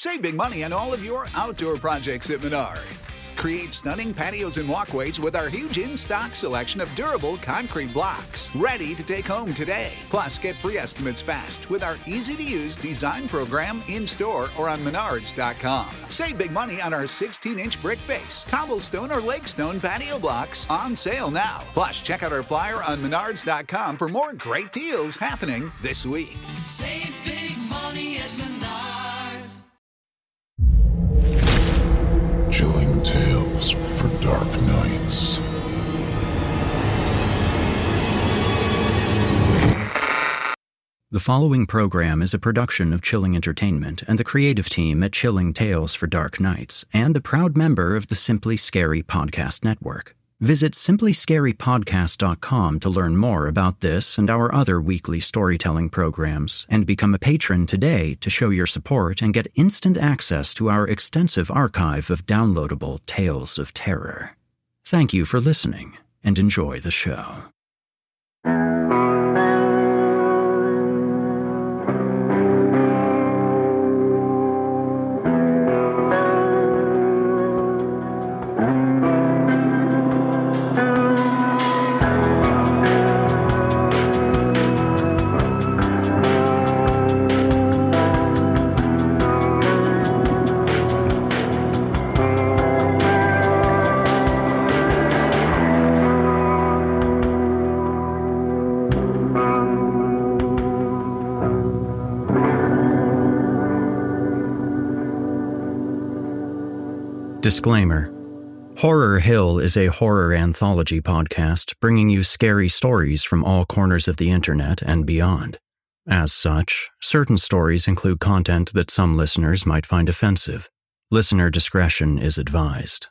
Save big money on all of your outdoor projects at Menards. Create stunning patios and walkways with our huge in-stock selection of durable concrete blocks. Ready to take home today. Plus, get free estimates fast with our easy-to-use design program in-store or on Menards.com. Save big money on our 16-inch brick face, cobblestone, or lakestone patio blocks on sale now. Plus, check out our flyer on Menards.com for more great deals happening this week. Save big money at Menards. Chilling tales for dark nights. The following program is a production of Chilling Entertainment and the creative team at Chilling Tales for Dark Nights, and a proud member of the Simply Scary Podcast Network. Visit simplyscarypodcast.com to learn more about this and our other weekly storytelling programs, and become a patron today to show your support and get instant access to our extensive archive of downloadable tales of terror. Thank you for listening, and enjoy the show. Disclaimer. Horror Hill is a horror anthology podcast bringing you scary stories from all corners of the internet and beyond. As such, certain stories include content that some listeners might find offensive. Listener discretion is advised.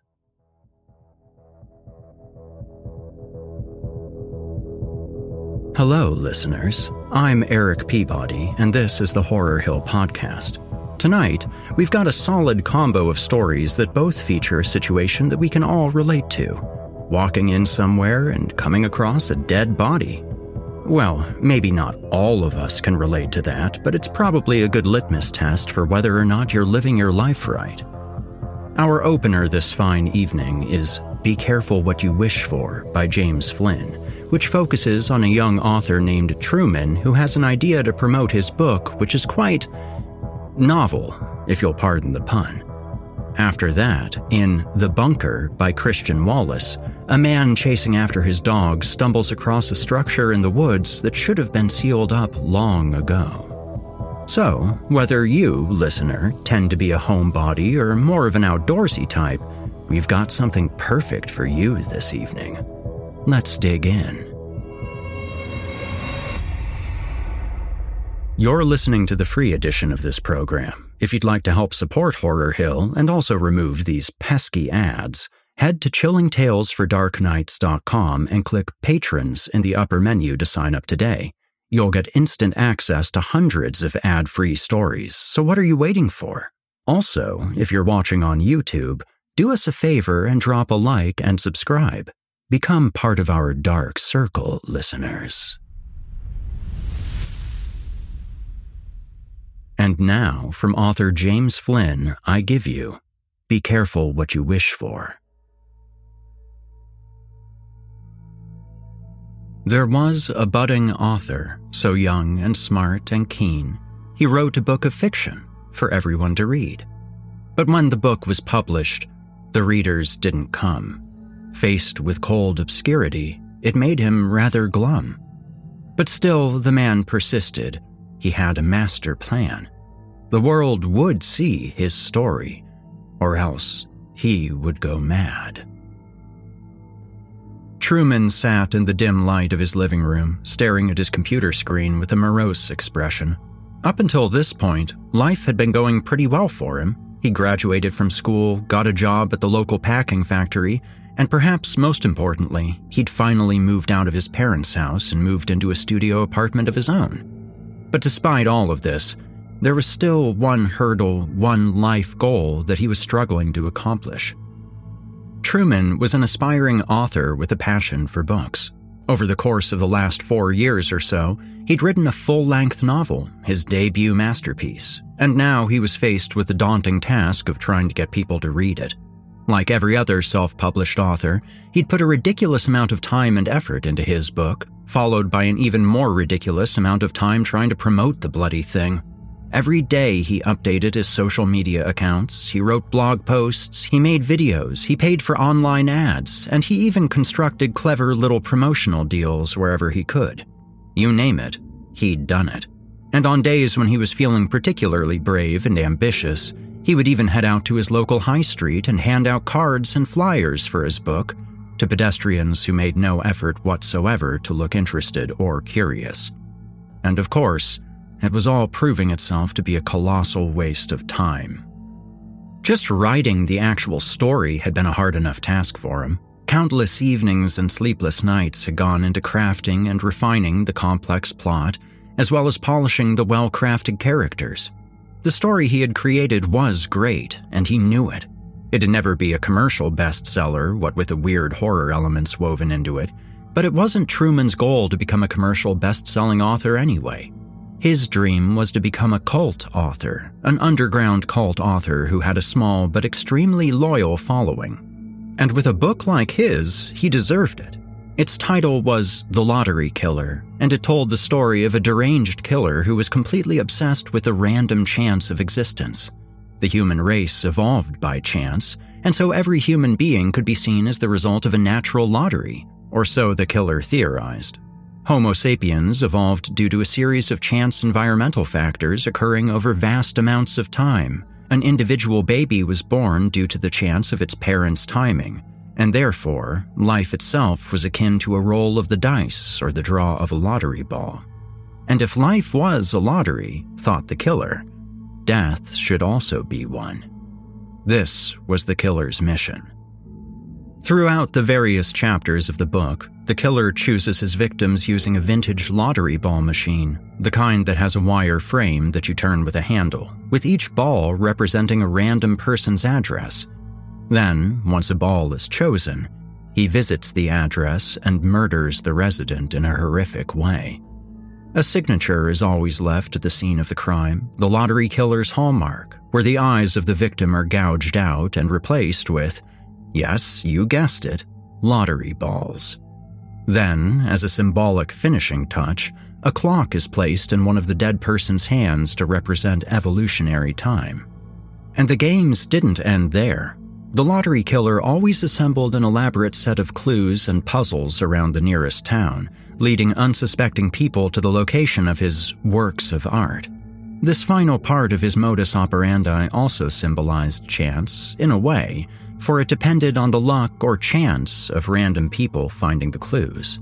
Hello, listeners. I'm Eric Peabody, and this is the Horror Hill Podcast. Tonight, we've got a solid combo of stories that both feature a situation that we can all relate to. Walking in somewhere and coming across a dead body. Well, maybe not all of us can relate to that, but it's probably a good litmus test for whether or not you're living your life right. Our opener this fine evening is Be Careful What You Wish For by James Flynn, which focuses on a young author named Truman who has an idea to promote his book, which is quite novel, if you'll pardon the pun. After that, in The Bunker by Christian Wallace, a man chasing after his dog stumbles across a structure in the woods that should have been sealed up long ago. So, whether you, listener, tend to be a homebody or more of an outdoorsy type, we've got something perfect for you this evening. Let's dig in. You're listening to the free edition of this program. If you'd like to help support Horror Hill and also remove these pesky ads, head to chillingtalesfordarknights.com and click Patrons in the upper menu to sign up today. You'll get instant access to hundreds of ad-free stories, so what are you waiting for? Also, if you're watching on YouTube, do us a favor and drop a like and subscribe. Become part of our dark circle, listeners. And now, from author James Flynn, I give you, Be Careful What You Wish For. There was a budding author, so young and smart and keen, he wrote a book of fiction for everyone to read. But when the book was published, the readers didn't come. Faced with cold obscurity, it made him rather glum. But still, the man persisted. He had a master plan. The world would see his story, or else he would go mad. Truman sat in the dim light of his living room, staring at his computer screen with a morose expression. Up until this point, life had been going pretty well for him. He graduated from school, got a job at the local packing factory, and perhaps most importantly, he'd finally moved out of his parents' house and moved into a studio apartment of his own. But despite all of this, there was still one hurdle, one life goal that he was struggling to accomplish. Truman was an aspiring author with a passion for books. Over the course of the last 4 years or so, he'd written a full-length novel, his debut masterpiece, and now he was faced with the daunting task of trying to get people to read it. Like every other self-published author, he'd put a ridiculous amount of time and effort into his book, followed by an even more ridiculous amount of time trying to promote the bloody thing. Every day he updated his social media accounts, he wrote blog posts, he made videos, he paid for online ads, and he even constructed clever little promotional deals wherever he could. You name it, he'd done it. And on days when he was feeling particularly brave and ambitious, he would even head out to his local high street and hand out cards and flyers for his book to pedestrians who made no effort whatsoever to look interested or curious. And of course, it was all proving itself to be a colossal waste of time. Just writing the actual story had been a hard enough task for him. Countless evenings and sleepless nights had gone into crafting and refining the complex plot, as well as polishing the well-crafted characters. The story he had created was great, and he knew it. It'd never be a commercial bestseller, what with the weird horror elements woven into it, but it wasn't Truman's goal to become a commercial best-selling author anyway. His dream was to become a cult author, an underground cult author who had a small but extremely loyal following. And with a book like his, he deserved it. Its title was The Lottery Killer, and it told the story of a deranged killer who was completely obsessed with the random chance of existence. The human race evolved by chance, and so every human being could be seen as the result of a natural lottery, or so the killer theorized. Homo sapiens evolved due to a series of chance environmental factors occurring over vast amounts of time. An individual baby was born due to the chance of its parents' timing, and therefore, life itself was akin to a roll of the dice or the draw of a lottery ball. And if life was a lottery, thought the killer, death should also be one. This was the killer's mission. Throughout the various chapters of the book, the killer chooses his victims using a vintage lottery ball machine, the kind that has a wire frame that you turn with a handle, with each ball representing a random person's address. Then, once a ball is chosen, he visits the address and murders the resident in a horrific way. A signature is always left at the scene of the crime, the lottery killer's hallmark, where the eyes of the victim are gouged out and replaced with, yes, you guessed it, lottery balls. Then, as a symbolic finishing touch, a clock is placed in one of the dead person's hands to represent evolutionary time. And the games didn't end there. The lottery killer always assembled an elaborate set of clues and puzzles around the nearest town, leading unsuspecting people to the location of his works of art. This final part of his modus operandi also symbolized chance, in a way, for it depended on the luck or chance of random people finding the clues.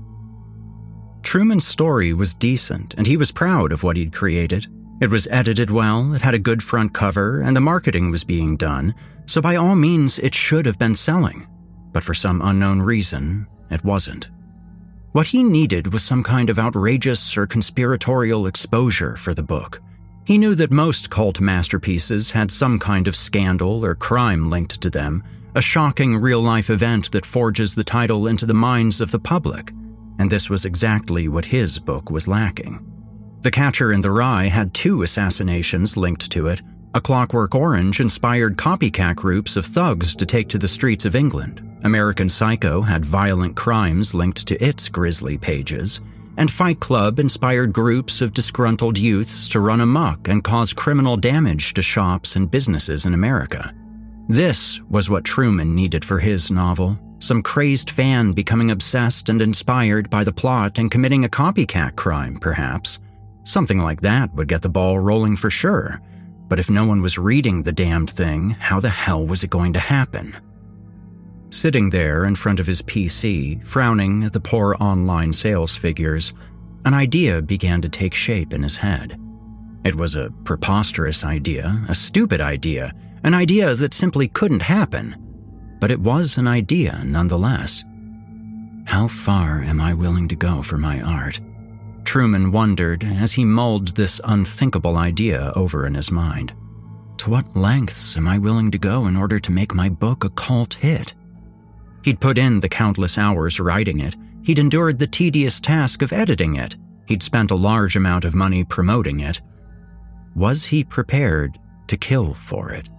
Truman's story was decent, and he was proud of what he'd created. It was edited well, it had a good front cover, and the marketing was being done, so by all means it should have been selling. But for some unknown reason, it wasn't. What he needed was some kind of outrageous or conspiratorial exposure for the book. He knew that most cult masterpieces had some kind of scandal or crime linked to them, a shocking real-life event that forges the title into the minds of the public, and this was exactly what his book was lacking. The Catcher in the Rye had 2 assassinations linked to it. A Clockwork Orange inspired copycat groups of thugs to take to the streets of England. American Psycho had violent crimes linked to its grisly pages, and Fight Club inspired groups of disgruntled youths to run amok and cause criminal damage to shops and businesses in America. This was what Truman needed for his novel, some crazed fan becoming obsessed and inspired by the plot and committing a copycat crime, perhaps. Something like that would get the ball rolling for sure, but if no one was reading the damned thing, how the hell was it going to happen? Sitting there in front of his PC, frowning at the poor online sales figures, an idea began to take shape in his head. It was a preposterous idea, a stupid idea, an idea that simply couldn't happen. But it was an idea nonetheless. How far am I willing to go for my art? Truman wondered as he mulled this unthinkable idea over in his mind. To what lengths am I willing to go in order to make my book a cult hit? He'd put in the countless hours writing it, He'd endured the tedious task of editing it. He'd spent a large amount of money promoting it. Was he prepared to kill for it?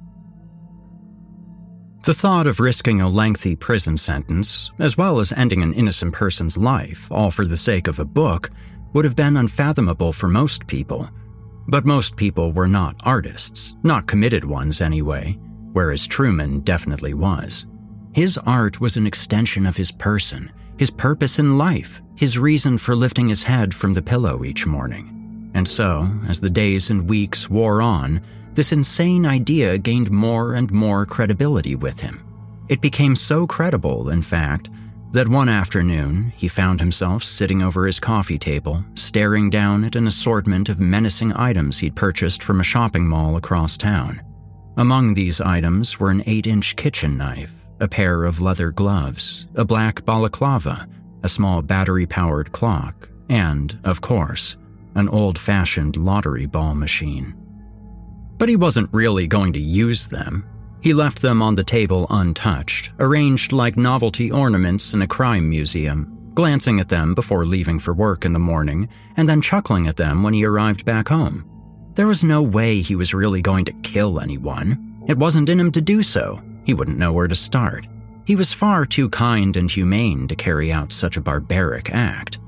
The thought of risking a lengthy prison sentence, as well as ending an innocent person's life, all for the sake of a book, would have been unfathomable for most people. But most people were not artists, not committed ones anyway, whereas Truman definitely was. His art was an extension of his person, his purpose in life, his reason for lifting his head from the pillow each morning. And so, as the days and weeks wore on, this insane idea gained more and more credibility with him. It became so credible, in fact, that one afternoon he found himself sitting over his coffee table, staring down at an assortment of menacing items he'd purchased from a shopping mall across town. Among these items were an 8-inch kitchen knife, a pair of leather gloves, a black balaclava, a small battery-powered clock, and, of course, an old-fashioned lottery ball machine. But he wasn't really going to use them. He left them on the table untouched, arranged like novelty ornaments in a crime museum, glancing at them before leaving for work in the morning, and then chuckling at them when he arrived back home. There was no way he was really going to kill anyone. It wasn't in him to do so. He wouldn't know where to start. He was far too kind and humane to carry out such a barbaric act.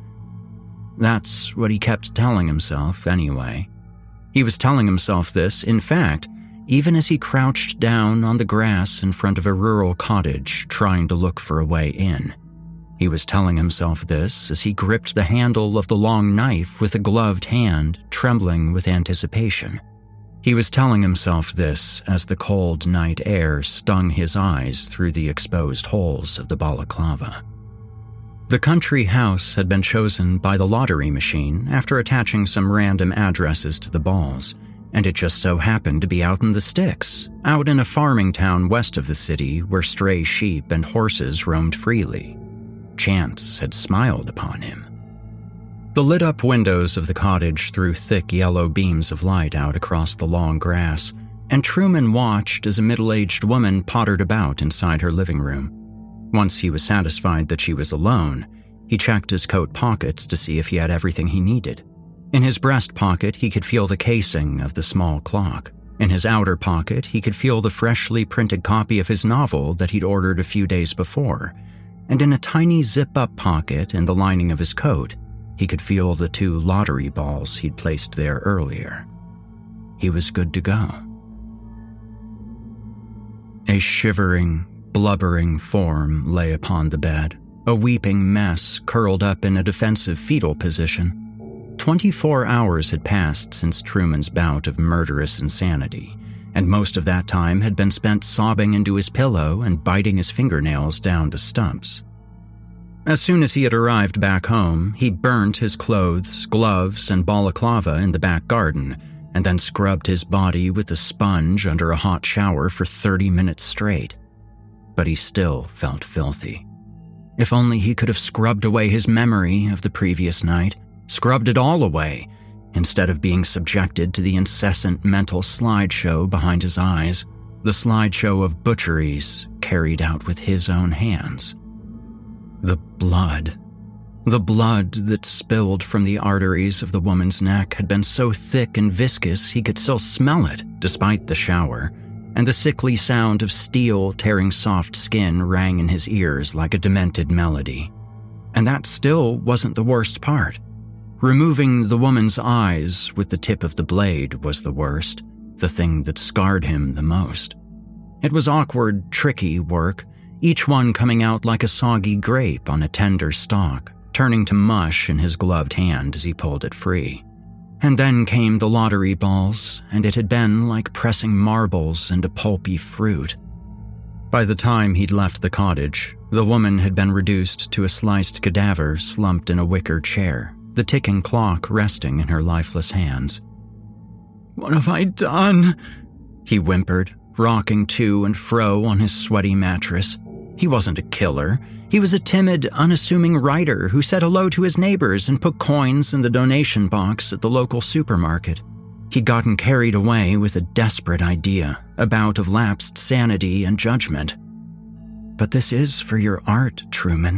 That's what he kept telling himself, anyway. He was telling himself this, in fact, even as he crouched down on the grass in front of a rural cottage trying to look for a way in. He was telling himself this as he gripped the handle of the long knife with a gloved hand, trembling with anticipation. He was telling himself this as the cold night air stung his eyes through the exposed holes of the balaclava. The country house had been chosen by the lottery machine after attaching some random addresses to the balls, and it just so happened to be out in the sticks, out in a farming town west of the city where stray sheep and horses roamed freely. Chance had smiled upon him. The lit-up windows of the cottage threw thick yellow beams of light out across the long grass, and Truman watched as a middle-aged woman pottered about inside her living room. Once he was satisfied that she was alone, he checked his coat pockets to see if he had everything he needed. In his breast pocket, he could feel the casing of the small clock. In his outer pocket, he could feel the freshly printed copy of his novel that he'd ordered a few days before. And in a tiny zip-up pocket in the lining of his coat, he could feel the 2 lottery balls he'd placed there earlier. He was good to go. A shivering, blubbering form lay upon the bed, a weeping mess curled up in a defensive fetal position. 24 hours had passed since Truman's bout of murderous insanity, and most of that time had been spent sobbing into his pillow and biting his fingernails down to stumps. As soon as he had arrived back home, he burnt his clothes, gloves, and balaclava in the back garden, and then scrubbed his body with a sponge under a hot shower for 30 minutes straight. But he still felt filthy. If only he could have scrubbed away his memory of the previous night, scrubbed it all away, instead of being subjected to the incessant mental slideshow behind his eyes, the slideshow of butcheries carried out with his own hands. The blood that spilled from the arteries of the woman's neck had been so thick and viscous he could still smell it despite the shower, and the sickly sound of steel tearing soft skin rang in his ears like a demented melody. And that still wasn't the worst part. Removing the woman's eyes with the tip of the blade was the worst, the thing that scarred him the most. It was awkward, tricky work, each one coming out like a soggy grape on a tender stalk, turning to mush in his gloved hand as he pulled it free. And then came the lottery balls, and it had been like pressing marbles into pulpy fruit. By the time he'd left the cottage, the woman had been reduced to a sliced cadaver slumped in a wicker chair, the ticking clock resting in her lifeless hands. "What have I done?" he whimpered, rocking to and fro on his sweaty mattress. He wasn't a killer. He was a timid, unassuming writer who said hello to his neighbors and put coins in the donation box at the local supermarket. He'd gotten carried away with a desperate idea, a bout of lapsed sanity and judgment. "But this is for your art, Truman.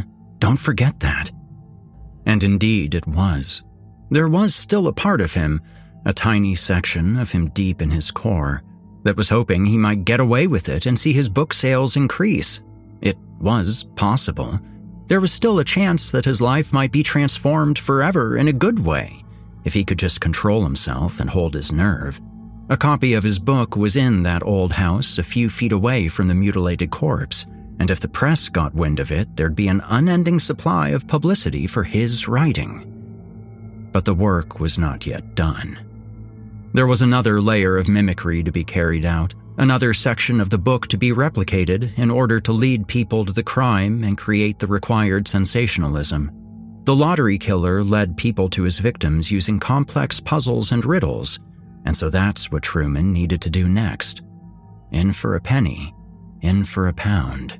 Don't forget that." And indeed it was. There was still a part of him, a tiny section of him deep in his core, that was hoping he might get away with it and see his book sales increase. It was possible. There was still a chance that his life might be transformed forever in a good way, if he could just control himself and hold his nerve. A copy of his book was in that old house a few feet away from the mutilated corpse, and if the press got wind of it, there'd be an unending supply of publicity for his writing. But the work was not yet done. There was another layer of mimicry to be carried out, another section of the book to be replicated in order to lead people to the crime and create the required sensationalism. The lottery killer led people to his victims using complex puzzles and riddles, and so that's what Truman needed to do next. In for a penny, in for a pound.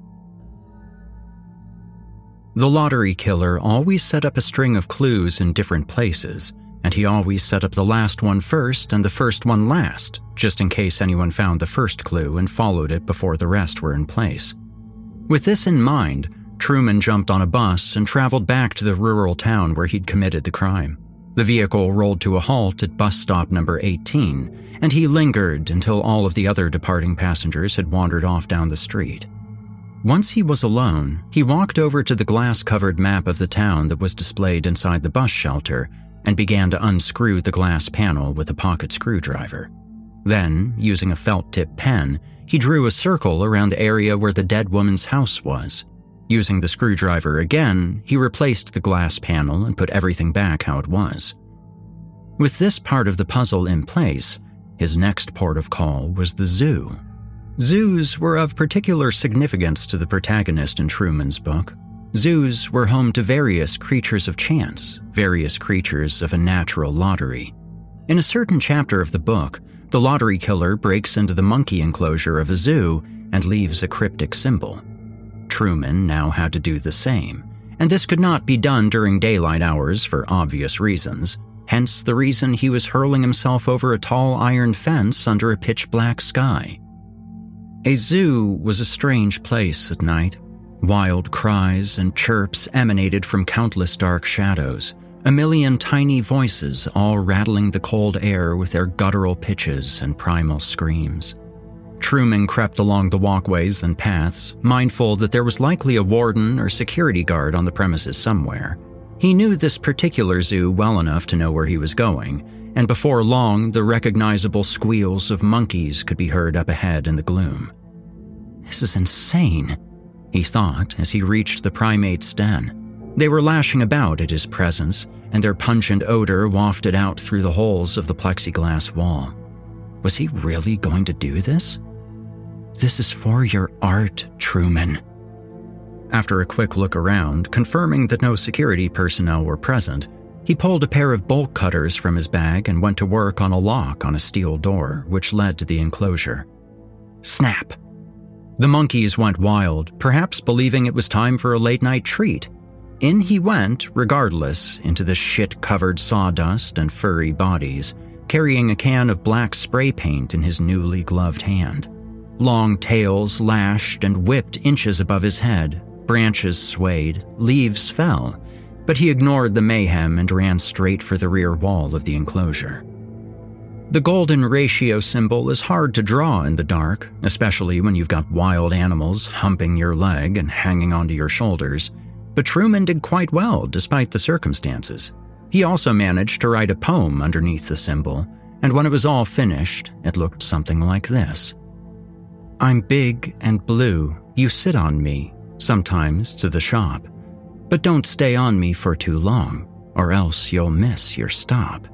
The lottery killer always set up a string of clues in different places, and he always set up the last one first and the first one last, just in case anyone found the first clue and followed it before the rest were in place. With this in mind, Truman jumped on a bus and traveled back to the rural town where he'd committed the crime. The vehicle rolled to a halt at bus stop number 18, and he lingered until all of the other departing passengers had wandered off down the street. Once he was alone, he walked over to the glass-covered map of the town that was displayed inside the bus shelter and began to unscrew the glass panel with a pocket screwdriver. Then, using a felt-tip pen, he drew a circle around the area where the dead woman's house was. Using the screwdriver again, he replaced the glass panel and put everything back how it was. With this part of the puzzle in place, his next port of call was the zoo. Zoos were of particular significance to the protagonist in Truman's book. Zoos were home to various creatures of chance, various creatures of a natural lottery. In a certain chapter of the book, the lottery killer breaks into the monkey enclosure of a zoo and leaves a cryptic symbol. Truman now had to do the same, and this could not be done during daylight hours for obvious reasons, hence the reason he was hurling himself over a tall iron fence under a pitch-black sky. A zoo was a strange place at night. Wild cries and chirps emanated from countless dark shadows, a million tiny voices all rattling the cold air with their guttural pitches and primal screams. Truman crept along the walkways and paths, mindful that there was likely a warden or security guard on the premises somewhere. He knew this particular zoo well enough to know where he was going, and before long the recognizable squeals of monkeys could be heard up ahead in the gloom. "This is insane," he thought as he reached the primate's den. They were lashing about at his presence, and their pungent odor wafted out through the holes of the plexiglass wall. Was he really going to do this? "This is for your art, Truman." After a quick look around, confirming that no security personnel were present, he pulled a pair of bolt cutters from his bag and went to work on a lock on a steel door, which led to the enclosure. Snap! The monkeys went wild, perhaps believing it was time for a late-night treat. In he went, regardless, into the shit-covered sawdust and furry bodies, carrying a can of black spray paint in his newly gloved hand. Long tails lashed and whipped inches above his head, branches swayed, leaves fell, but he ignored the mayhem and ran straight for the rear wall of the enclosure. The golden ratio symbol is hard to draw in the dark, especially when you've got wild animals humping your leg and hanging onto your shoulders, but Truman did quite well despite the circumstances. He also managed to write a poem underneath the symbol, and when it was all finished, it looked something like this. "I'm big and blue, you sit on me, sometimes to the shop. But don't stay on me for too long, or else you'll miss your stop."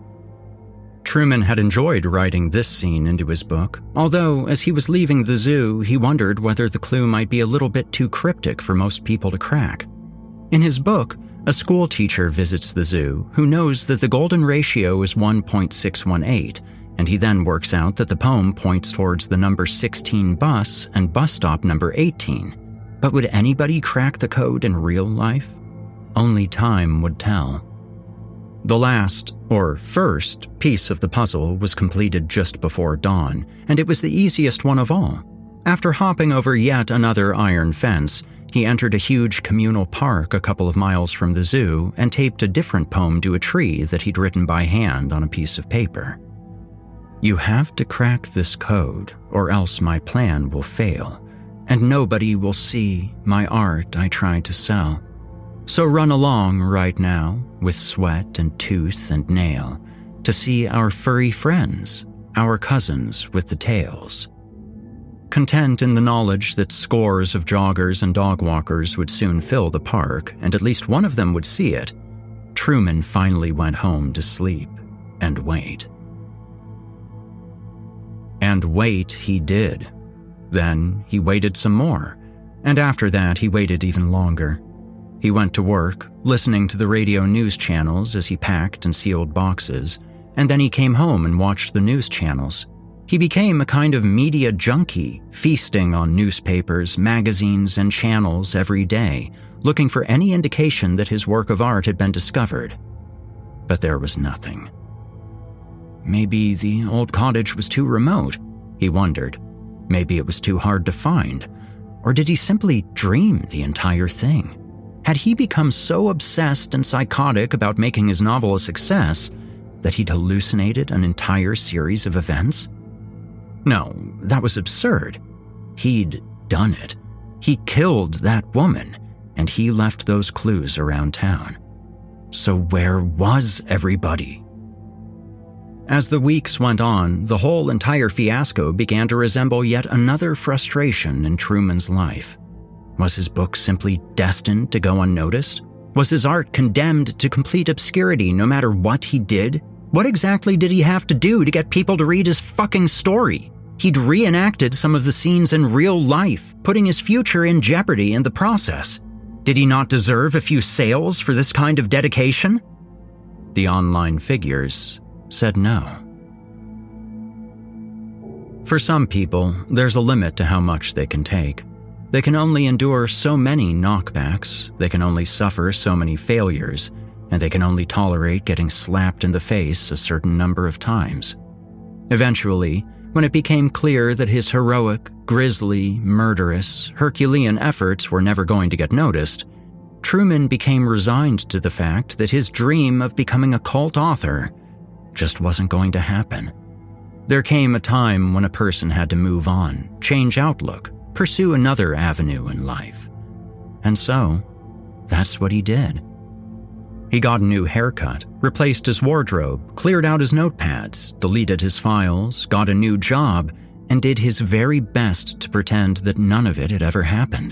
Truman had enjoyed writing this scene into his book, although as he was leaving the zoo, he wondered whether the clue might be a little bit too cryptic for most people to crack. In his book, a school teacher visits the zoo who knows that the golden ratio is 1.618, and he then works out that the poem points towards the number 16 bus and bus stop number 18. But would anybody crack the code in real life? Only time would tell. The last, or first, piece of the puzzle was completed just before dawn, and it was the easiest one of all. After hopping over yet another iron fence, he entered a huge communal park a couple of miles from the zoo and taped a different poem to a tree that he'd written by hand on a piece of paper. "You have to crack this code, or else my plan will fail, and nobody will see my art I try to sell. So run along right now, with sweat and tooth and nail, to see our furry friends, our cousins with the tails." Content in the knowledge that scores of joggers and dog walkers would soon fill the park, and at least one of them would see it, Truman finally went home to sleep and wait. And wait he did. Then he waited some more, and after that he waited even longer. He went to work, listening to the radio news channels as he packed and sealed boxes, and then he came home and watched the news channels. He became a kind of media junkie, feasting on newspapers, magazines, and channels every day, looking for any indication that his work of art had been discovered. But there was nothing. Maybe the old cottage was too remote, he wondered. Maybe it was too hard to find. Or did he simply dream the entire thing? Had he become so obsessed and psychotic about making his novel a success that he'd hallucinated an entire series of events? No, that was absurd. He'd done it. He killed that woman, and he left those clues around town. So where was everybody? As the weeks went on, the whole entire fiasco began to resemble yet another frustration in Truman's life. Was his book simply destined to go unnoticed? Was his art condemned to complete obscurity no matter what he did? What exactly did he have to do to get people to read his fucking story? He'd reenacted some of the scenes in real life, putting his future in jeopardy in the process. Did he not deserve a few sales for this kind of dedication? The online figures said no. For some people, there's a limit to how much they can take. They can only endure so many knockbacks, they can only suffer so many failures, and they can only tolerate getting slapped in the face a certain number of times. Eventually, when it became clear that his heroic, grisly, murderous, Herculean efforts were never going to get noticed, Truman became resigned to the fact that his dream of becoming a cult author just wasn't going to happen. There came a time when a person had to move on, change outlook, pursue another avenue in life. And so, that's what he did. He got a new haircut, replaced his wardrobe, cleared out his notepads, deleted his files, got a new job, and did his very best to pretend that none of it had ever happened.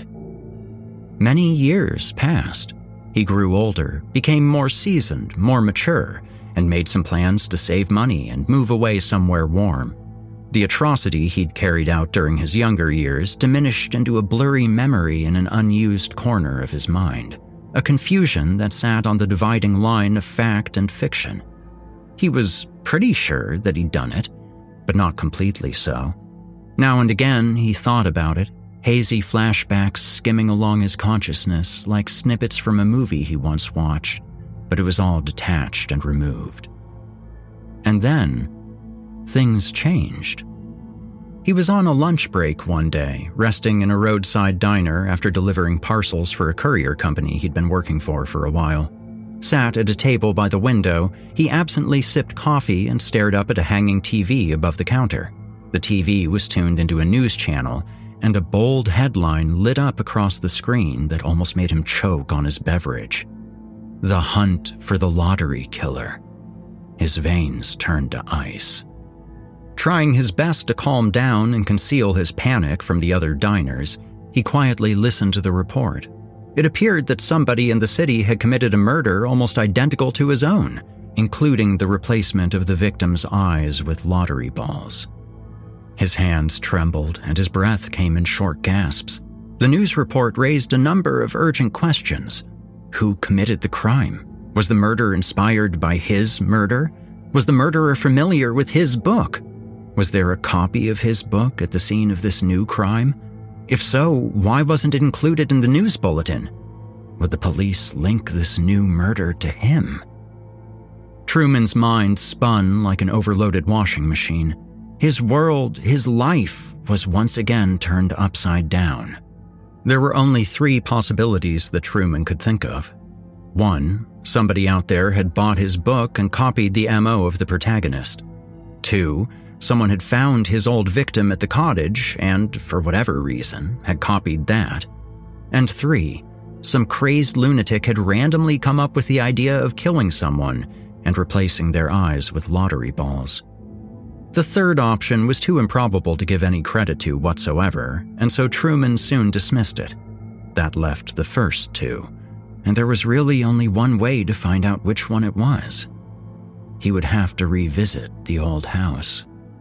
Many years passed. He grew older, became more seasoned, more mature, and made some plans to save money and move away somewhere warm. The atrocity he'd carried out during his younger years diminished into a blurry memory in an unused corner of his mind, a confusion that sat on the dividing line of fact and fiction. He was pretty sure that he'd done it, but not completely so. Now and again he thought about it, hazy flashbacks skimming along his consciousness like snippets from a movie he once watched, but it was all detached and removed. And then, things changed. He was on a lunch break one day, resting in a roadside diner after delivering parcels for a courier company he'd been working for a while. Sat at a table by the window, he absently sipped coffee and stared up at a hanging TV above the counter. The TV was tuned into a news channel, and a bold headline lit up across the screen that almost made him choke on his beverage. "The hunt for the lottery killer." His veins turned to ice. Trying his best to calm down and conceal his panic from the other diners, he quietly listened to the report. It appeared that somebody in the city had committed a murder almost identical to his own, including the replacement of the victim's eyes with lottery balls. His hands trembled and his breath came in short gasps. The news report raised a number of urgent questions. Who committed the crime? Was the murder inspired by his murder? Was the murderer familiar with his book? Was there a copy of his book at the scene of this new crime? If so, why wasn't it included in the news bulletin? Would the police link this new murder to him? Truman's mind spun like an overloaded washing machine. His world, his life, was once again turned upside down. There were only 3 possibilities that Truman could think of. 1, somebody out there had bought his book and copied the MO of the protagonist. 2, someone had found his old victim at the cottage and, for whatever reason, had copied that. And 3, some crazed lunatic had randomly come up with the idea of killing someone and replacing their eyes with lottery balls. The third option was too improbable to give any credit to whatsoever, and so Truman soon dismissed it. That left the first 2, and there was really only one way to find out which one it was. He would have to revisit the old house.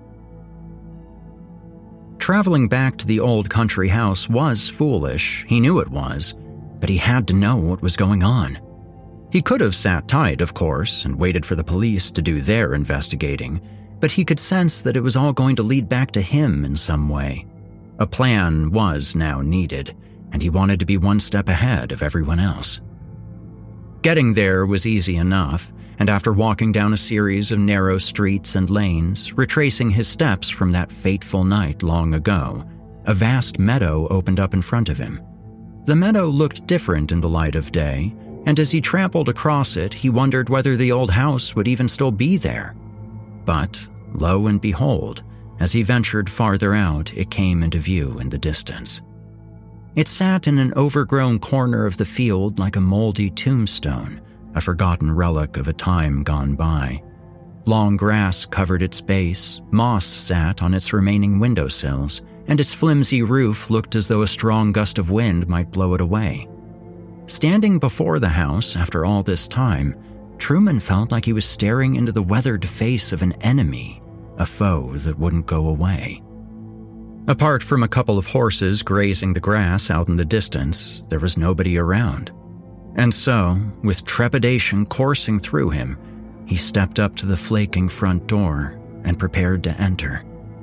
Traveling back to the old country house was foolish, he knew it was, but he had to know what was going on. He could have sat tight, of course, and waited for the police to do their investigating, but he could sense that it was all going to lead back to him in some way. A plan was now needed, and he wanted to be one step ahead of everyone else. Getting there was easy enough, and after walking down a series of narrow streets and lanes, retracing his steps from that fateful night long ago, a vast meadow opened up in front of him. The meadow looked different in the light of day, and as he trampled across it, he wondered whether the old house would even still be there. But, lo and behold, as he ventured farther out, it came into view in the distance. It sat in an overgrown corner of the field like a moldy tombstone, a forgotten relic of a time gone by. Long grass covered its base, moss sat on its remaining windowsills, and its flimsy roof looked as though a strong gust of wind might blow it away. Standing before the house after all this time, Truman felt like he was staring into the weathered face of an enemy, a foe that wouldn't go away. Apart from a couple of horses grazing the grass out in the distance, there was nobody around. And so, with trepidation coursing through him, he stepped up to the flaking front door and prepared to enter.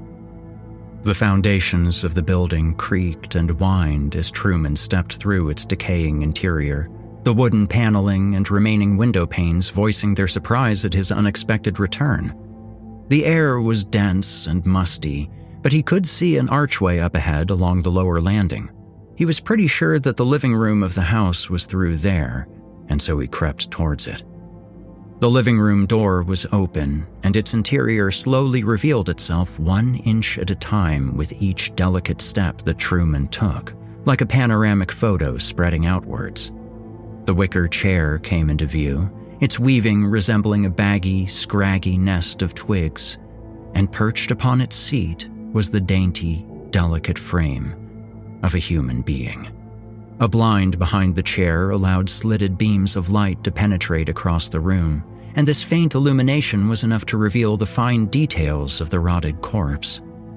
The foundations of the building creaked and whined as Truman stepped through its decaying interior, the wooden paneling and remaining window panes voicing their surprise at his unexpected return. The air was dense and musty, but he could see an archway up ahead along the lower landing. He was pretty sure that the living room of the house was through there, and so he crept towards it. The living room door was open, and its interior slowly revealed itself 1 inch at a time with each delicate step that Truman took, like a panoramic photo spreading outwards. The wicker chair came into view, its weaving resembling a baggy, scraggy nest of twigs, and perched upon its seat was the dainty, delicate frame of a human being. A blind behind the chair allowed slitted beams of light to penetrate across the room, and this faint illumination was enough to reveal the fine details of the rotted corpse.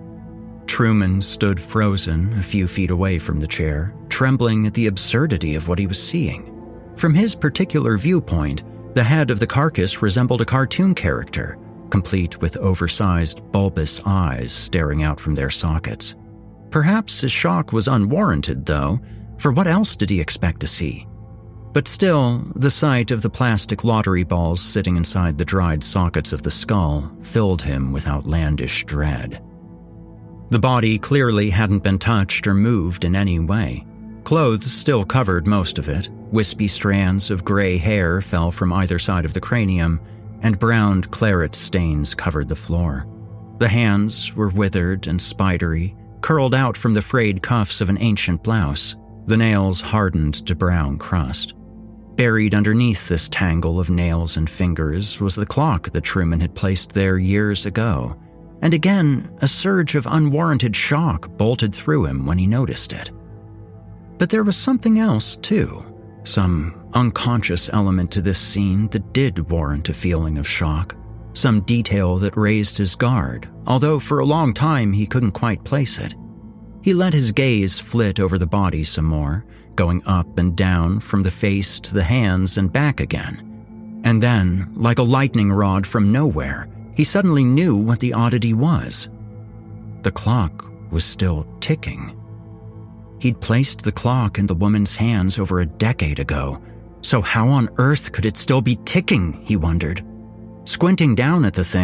Truman stood frozen a few feet away from the chair, trembling at the absurdity of what he was seeing. From his particular viewpoint, the head of the carcass resembled a cartoon character, complete with oversized, bulbous eyes staring out from their sockets. Perhaps his shock was unwarranted, though, for what else did he expect to see? But still, the sight of the plastic lottery balls sitting inside the dried sockets of the skull filled him with outlandish dread. The body clearly hadn't been touched or moved in any way. Clothes still covered most of it. Wispy strands of gray hair fell from either side of the cranium, and browned claret stains covered the floor. The hands were withered and spidery, curled out from the frayed cuffs of an ancient blouse, the nails hardened to brown crust. Buried underneath this tangle of nails and fingers was the clock that Truman had placed there years ago, and again a surge of unwarranted shock bolted through him when he noticed it. But there was something else, too, some unconscious element to this scene that did warrant a feeling of shock, some detail that raised his guard, although for a long time he couldn't quite place it. He let his gaze flit over the body some more, going up and down from the face to the hands and back again. And then, like a lightning rod from nowhere, he suddenly knew what the oddity was. The clock was still ticking. He'd placed the clock in the woman's hands over a decade ago, so how on earth could it still be ticking, he wondered. Squinting down at the thing,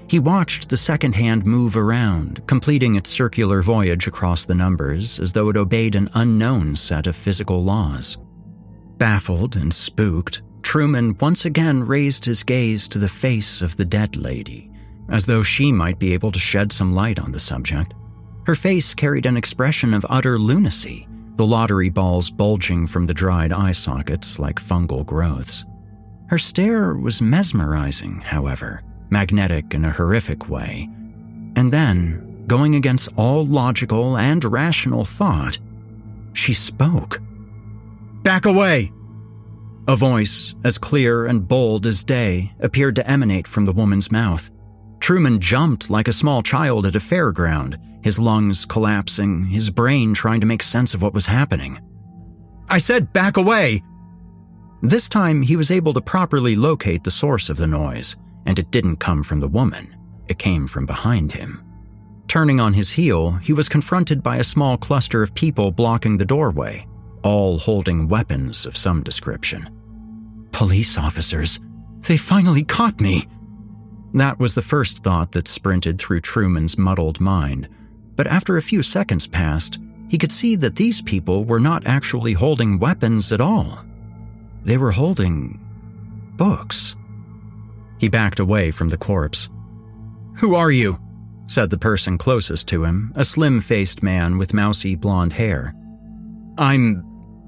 he watched the second hand move around, completing its circular voyage across the numbers as though it obeyed an unknown set of physical laws. Baffled and spooked, Truman once again raised his gaze to the face of the dead lady, as though she might be able to shed some light on the subject. Her face carried an expression of utter lunacy, the lottery balls bulging from the dried eye sockets like fungal growths. Her stare was mesmerizing, however, magnetic in a horrific way. And then, going against all logical and rational thought, she spoke. "Back away!" A voice, as clear and bold as day, appeared to emanate from the woman's mouth. Truman jumped like a small child at a fairground, his lungs collapsing, his brain trying to make sense of what was happening. "I said back away!" This time, he was able to properly locate the source of the noise, and it didn't come from the woman. It came from behind him. Turning on his heel, he was confronted by a small cluster of people blocking the doorway, all holding weapons of some description. "Police officers. They finally caught me!" That was the first thought that sprinted through Truman's muddled mind, but after a few seconds passed, he could see that these people were not actually holding weapons at all. They were holding books. He backed away from the corpse. "Who are you?" said the person closest to him, a slim-faced man with mousy blonde hair. I'm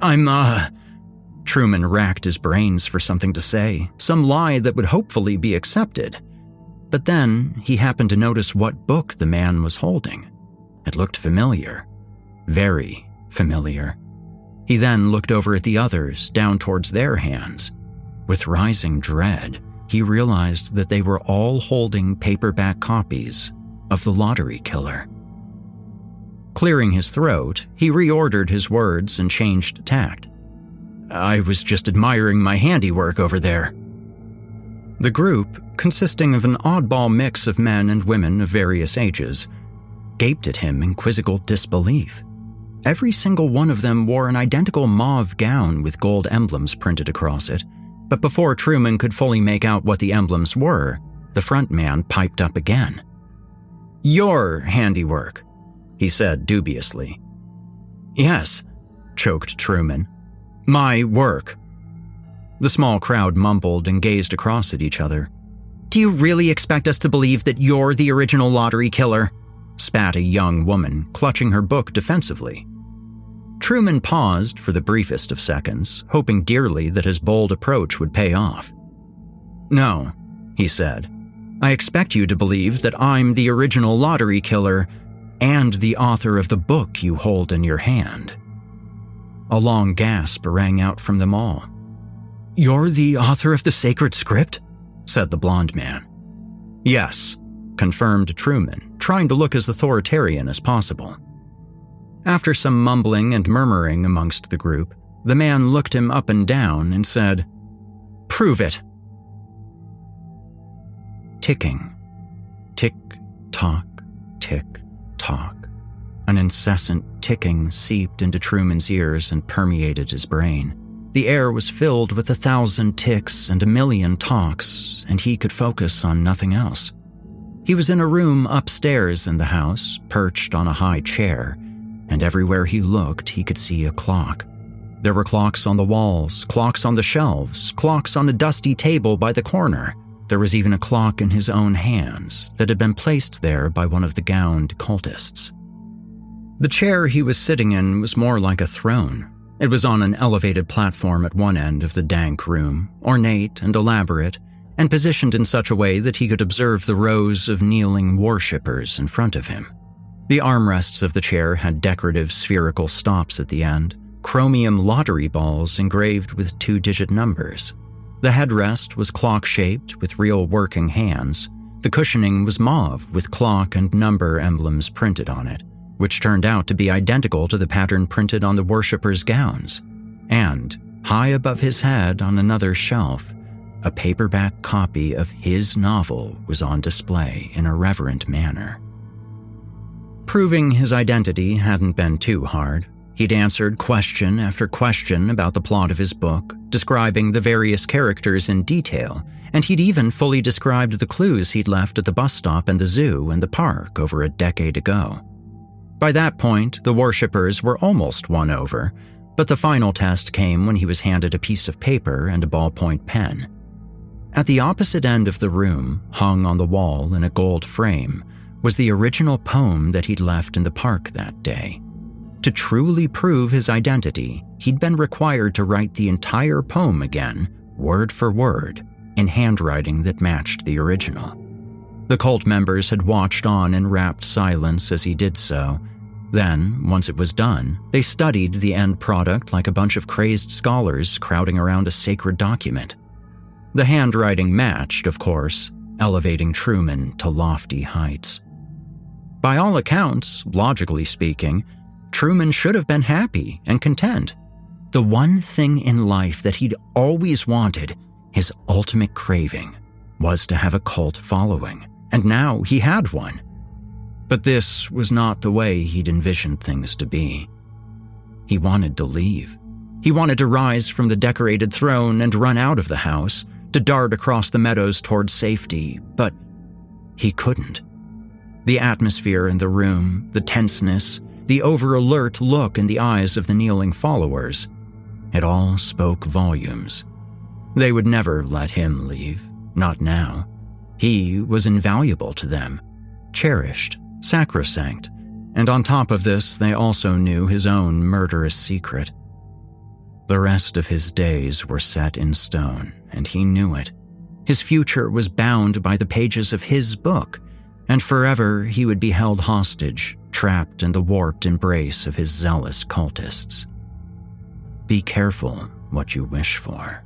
Truman racked his brains for something to say, some lie that would hopefully be accepted. But then he happened to notice what book the man was holding. It looked familiar. Very familiar. He then looked over at the others, down towards their hands. With rising dread, he realized that they were all holding paperback copies of The Lottery Killer. Clearing his throat, he reordered his words and changed tact. "I was just admiring my handiwork over there." The group, consisting of an oddball mix of men and women of various ages, gaped at him in quizzical disbelief. Every single one of them wore an identical mauve gown with gold emblems printed across it, but before Truman could fully make out what the emblems were, the front man piped up again. "Your handiwork," he said dubiously. "Yes," choked Truman. "My work." The small crowd mumbled and gazed across at each other. "Do you really expect us to believe that you're the original lottery killer?" spat a young woman, clutching her book defensively. Truman paused for the briefest of seconds, hoping dearly that his bold approach would pay off. "No," he said. "I expect you to believe that I'm the original lottery killer and the author of the book you hold in your hand." A long gasp rang out from them all. "You're the author of the sacred script?" said the blonde man. "Yes," confirmed Truman, trying to look as authoritarian as possible. After some mumbling and murmuring amongst the group, the man looked him up and down and said, "Prove it." Ticking. Tick-tock, tick-tock. An incessant ticking seeped into Truman's ears and permeated his brain. The air was filled with 1,000 ticks and 1,000,000 talks, and he could focus on nothing else. He was in a room upstairs in the house, perched on a high chair, and everywhere he looked, he could see a clock. There were clocks on the walls, clocks on the shelves, clocks on a dusty table by the corner. There was even a clock in his own hands that had been placed there by one of the gowned cultists. The chair he was sitting in was more like a throne. It was on an elevated platform at one end of the dank room, ornate and elaborate, and positioned in such a way that he could observe the rows of kneeling worshippers in front of him. The armrests of the chair had decorative spherical stops at the end, chromium lottery balls engraved with 2-digit numbers. The headrest was clock-shaped with real working hands. The cushioning was mauve with clock and number emblems printed on it, which turned out to be identical to the pattern printed on the worshippers' gowns. And, high above his head on another shelf, a paperback copy of his novel was on display in a reverent manner. Proving his identity hadn't been too hard. He'd answered question after question about the plot of his book, describing the various characters in detail, and he'd even fully described the clues he'd left at the bus stop and the zoo and the park over a decade ago. By that point, the worshippers were almost won over, but the final test came when he was handed a piece of paper and a ballpoint pen. At the opposite end of the room, hung on the wall in a gold frame, was the original poem that he'd left in the park that day. To truly prove his identity, he'd been required to write the entire poem again, word for word, in handwriting that matched the original. The cult members had watched on in rapt silence as he did so. Then, once it was done, they studied the end product like a bunch of crazed scholars crowding around a sacred document. The handwriting matched, of course, elevating Truman to lofty heights. By all accounts, logically speaking, Truman should have been happy and content. The one thing in life that he'd always wanted, his ultimate craving, was to have a cult following, and now he had one. But this was not the way he'd envisioned things to be. He wanted to leave. He wanted to rise from the decorated throne and run out of the house, to dart across the meadows toward safety, but he couldn't. The atmosphere in the room, the tenseness, the over-alert look in the eyes of the kneeling followers, it all spoke volumes. They would never let him leave, not now. He was invaluable to them, cherished, sacrosanct, and on top of this, they also knew his own murderous secret. The rest of his days were set in stone, and he knew it. His future was bound by the pages of his book, and forever he would be held hostage, trapped in the warped embrace of his zealous cultists. Be careful what you wish for.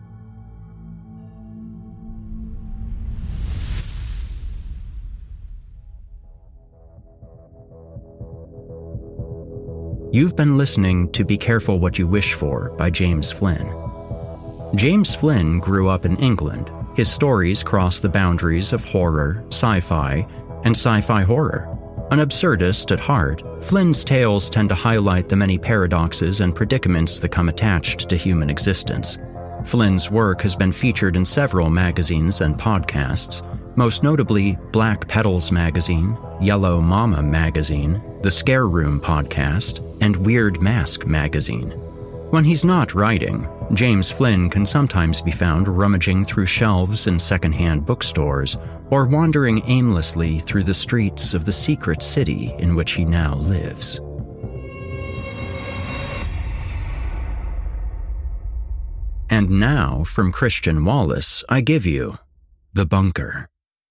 You've been listening to Be Careful What You Wish For by James Flynn. James Flynn grew up in England. His stories cross the boundaries of horror, sci-fi, and sci-fi horror. An absurdist at heart, Flynn's tales tend to highlight the many paradoxes and predicaments that come attached to human existence. Flynn's work has been featured in several magazines and podcasts, most notably Black Petals magazine, Yellow Mama magazine, The Scare Room podcast, and Weird Mask magazine. When he's not writing, James Flynn can sometimes be found rummaging through shelves in secondhand bookstores or wandering aimlessly through the streets of the secret city in which he now lives. And now, from Christian Wallace, I give you The Bunker.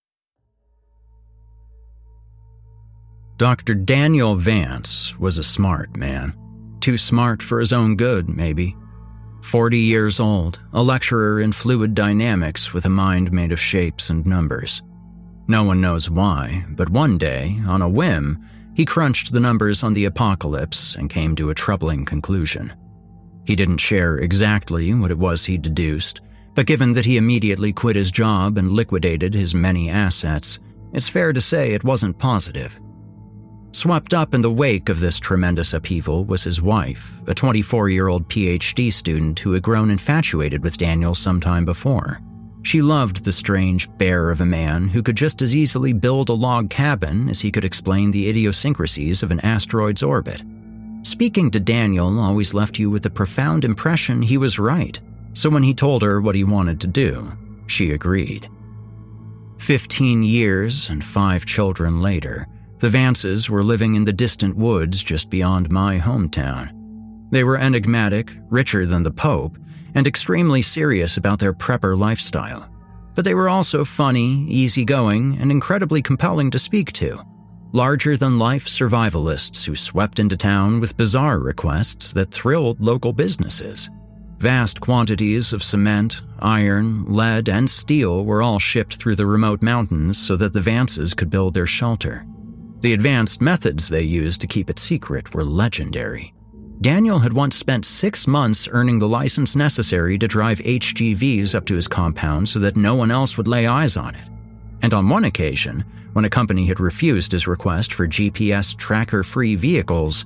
Dr. Daniel Vance was a smart man. Too smart for his own good, maybe. 40 years old, a lecturer in fluid dynamics with a mind made of shapes and numbers. No one knows why, but one day, on a whim, he crunched the numbers on the apocalypse and came to a troubling conclusion. He didn't share exactly what it was he deduced, but given that he immediately quit his job and liquidated his many assets, it's fair to say it wasn't positive. Swept up in the wake of this tremendous upheaval was his wife, a 24-year-old PhD student who had grown infatuated with Daniel some time before. She loved the strange bear of a man who could just as easily build a log cabin as he could explain the idiosyncrasies of an asteroid's orbit. Speaking to Daniel always left you with the profound impression he was right, so when he told her what he wanted to do, she agreed. 15 years and 5 children later, the Vances were living in the distant woods just beyond my hometown. They were enigmatic, richer than the Pope, and extremely serious about their prepper lifestyle. But they were also funny, easygoing, and incredibly compelling to speak to. Larger-than-life survivalists who swept into town with bizarre requests that thrilled local businesses. Vast quantities of cement, iron, lead, and steel were all shipped through the remote mountains so that the Vances could build their shelter. The advanced methods they used to keep it secret were legendary. Daniel had once spent 6 months earning the license necessary to drive HGVs up to his compound so that no one else would lay eyes on it. And on one occasion, when a company had refused his request for GPS tracker-free vehicles,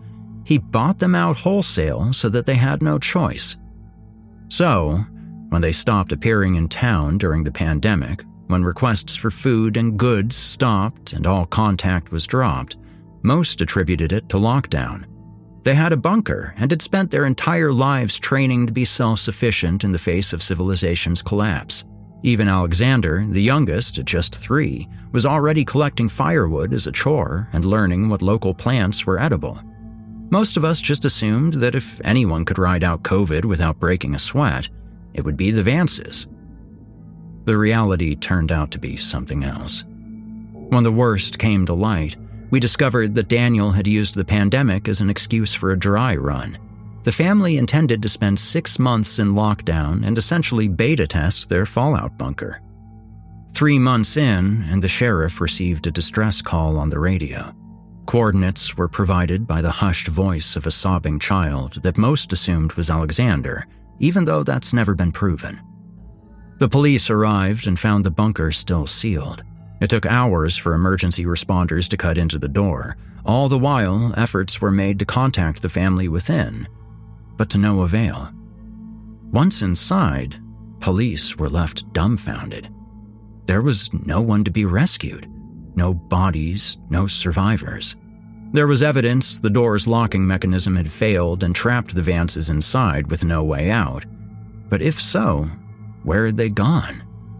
he bought them out wholesale so that they had no choice. So, when they stopped appearing in town during the pandemic, when requests for food and goods stopped and all contact was dropped, most attributed it to lockdown. They had a bunker and had spent their entire lives training to be self-sufficient in the face of civilization's collapse. Even Alexander, the youngest at just 3, was already collecting firewood as a chore and learning what local plants were edible. Most of us just assumed that if anyone could ride out COVID without breaking a sweat, it would be the Vances. The reality turned out to be something else. When the worst came to light, we discovered that Daniel had used the pandemic as an excuse for a dry run. The family intended to spend 6 months in lockdown and essentially beta test their fallout bunker. 3 months in, and the sheriff received a distress call on the radio. Coordinates were provided by the hushed voice of a sobbing child that most assumed was Alexander, even though that's never been proven. The police arrived and found the bunker still sealed. It took hours for emergency responders to cut into the door. All the while, efforts were made to contact the family within, but to no avail. Once inside, police were left dumbfounded. There was no one to be rescued. No bodies, no survivors. There was evidence the door's locking mechanism had failed and trapped the Vances inside with no way out. But if so, where had they gone?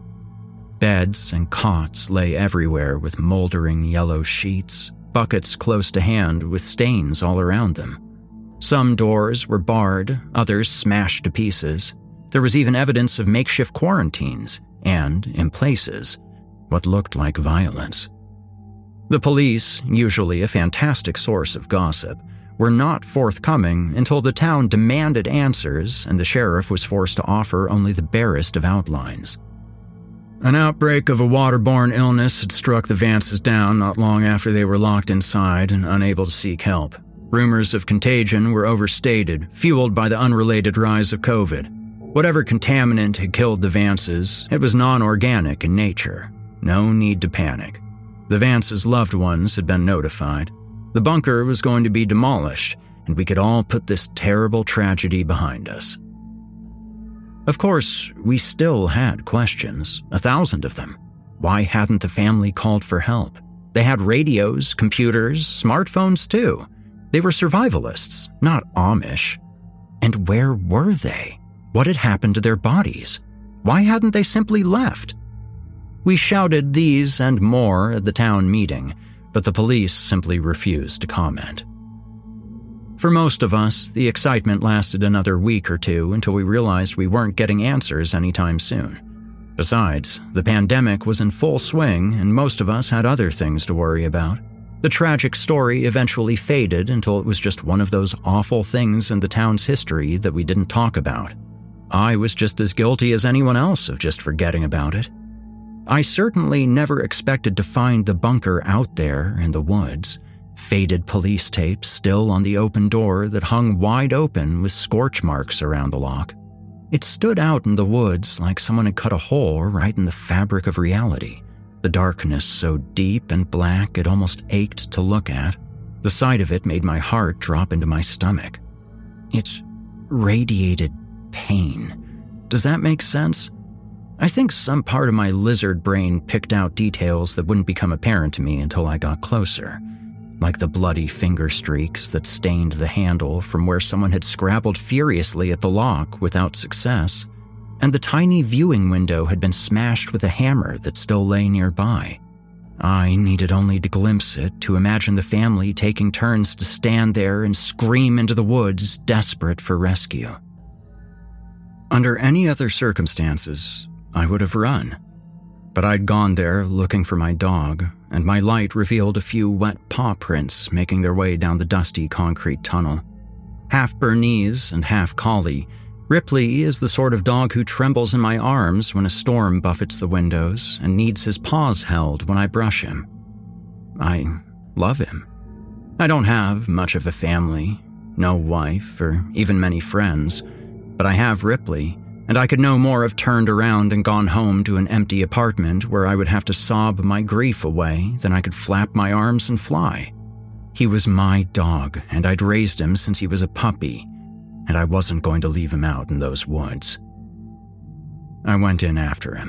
Beds and cots lay everywhere with moldering yellow sheets, buckets close to hand with stains all around them. Some doors were barred, others smashed to pieces. There was even evidence of makeshift quarantines and, in places, what looked like violence. The police, usually a fantastic source of gossip, were not forthcoming until the town demanded answers and the sheriff was forced to offer only the barest of outlines. An outbreak of a waterborne illness had struck the Vances down not long after they were locked inside and unable to seek help. Rumors of contagion were overstated, fueled by the unrelated rise of COVID. Whatever contaminant had killed the Vances, it was non-organic in nature. No need to panic. The Vances' loved ones had been notified. The bunker was going to be demolished, and we could all put this terrible tragedy behind us. Of course, we still had questions, 1,000 of them. Why hadn't the family called for help? They had radios, computers, smartphones too. They were survivalists, not Amish. And where were they? What had happened to their bodies? Why hadn't they simply left? We shouted these and more at the town meeting, but the police simply refused to comment. For most of us, the excitement lasted another week or two until we realized we weren't getting answers anytime soon. Besides, the pandemic was in full swing and most of us had other things to worry about. The tragic story eventually faded until it was just one of those awful things in the town's history that we didn't talk about. I was just as guilty as anyone else of just forgetting about it. I certainly never expected to find the bunker out there in the woods, faded police tapes still on the open door that hung wide open with scorch marks around the lock. It stood out in the woods like someone had cut a hole right in the fabric of reality, the darkness so deep and black it almost ached to look at. The sight of it made my heart drop into my stomach. It radiated pain. Does that make sense? I think some part of my lizard brain picked out details that wouldn't become apparent to me until I got closer, like the bloody finger streaks that stained the handle from where someone had scrabbled furiously at the lock without success, and the tiny viewing window had been smashed with a hammer that still lay nearby. I needed only to glimpse it to imagine the family taking turns to stand there and scream into the woods, desperate for rescue. Under any other circumstances, I would have run. But I'd gone there looking for my dog, and my light revealed a few wet paw prints making their way down the dusty concrete tunnel. Half Bernese and half collie, Ripley is the sort of dog who trembles in my arms when a storm buffets the windows and needs his paws held when I brush him. I love him. I don't have much of a family, no wife or even many friends, but I have Ripley, and I could no more have turned around and gone home to an empty apartment where I would have to sob my grief away than I could flap my arms and fly. He was my dog, and I'd raised him since he was a puppy, and I wasn't going to leave him out in those woods. I went in after him.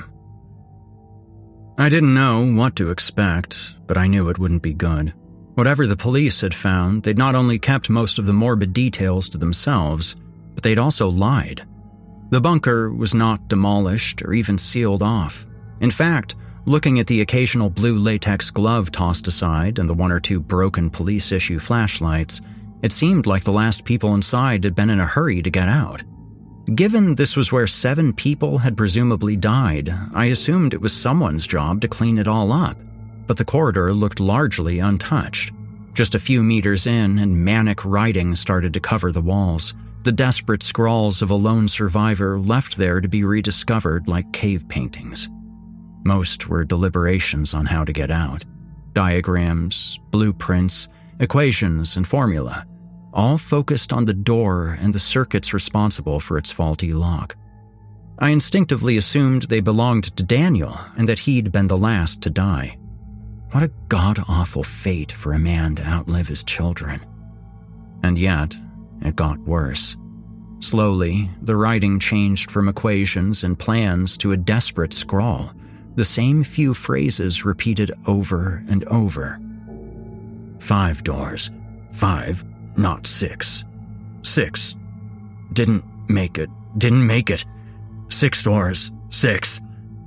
I didn't know what to expect, but I knew it wouldn't be good. Whatever the police had found, they'd not only kept most of the morbid details to themselves, but they'd also lied. The bunker was not demolished or even sealed off. In fact, looking at the occasional blue latex glove tossed aside and the one or two broken police-issue flashlights, it seemed like the last people inside had been in a hurry to get out. Given this was where 7 people had presumably died, I assumed it was someone's job to clean it all up, but the corridor looked largely untouched. Just a few meters in, and manic writing started to cover the walls, the desperate scrawls of a lone survivor left there to be rediscovered like cave paintings. Most were deliberations on how to get out. Diagrams, blueprints, equations, and formula, all focused on the door and the circuits responsible for its faulty lock. I instinctively assumed they belonged to Daniel and that he'd been the last to die. What a god-awful fate for a man to outlive his children. And yet, it got worse. Slowly, the writing changed from equations and plans to a desperate scrawl, the same few phrases repeated over and over. 5 doors. 5, not 6. 6. Didn't make it. 6 doors. 6.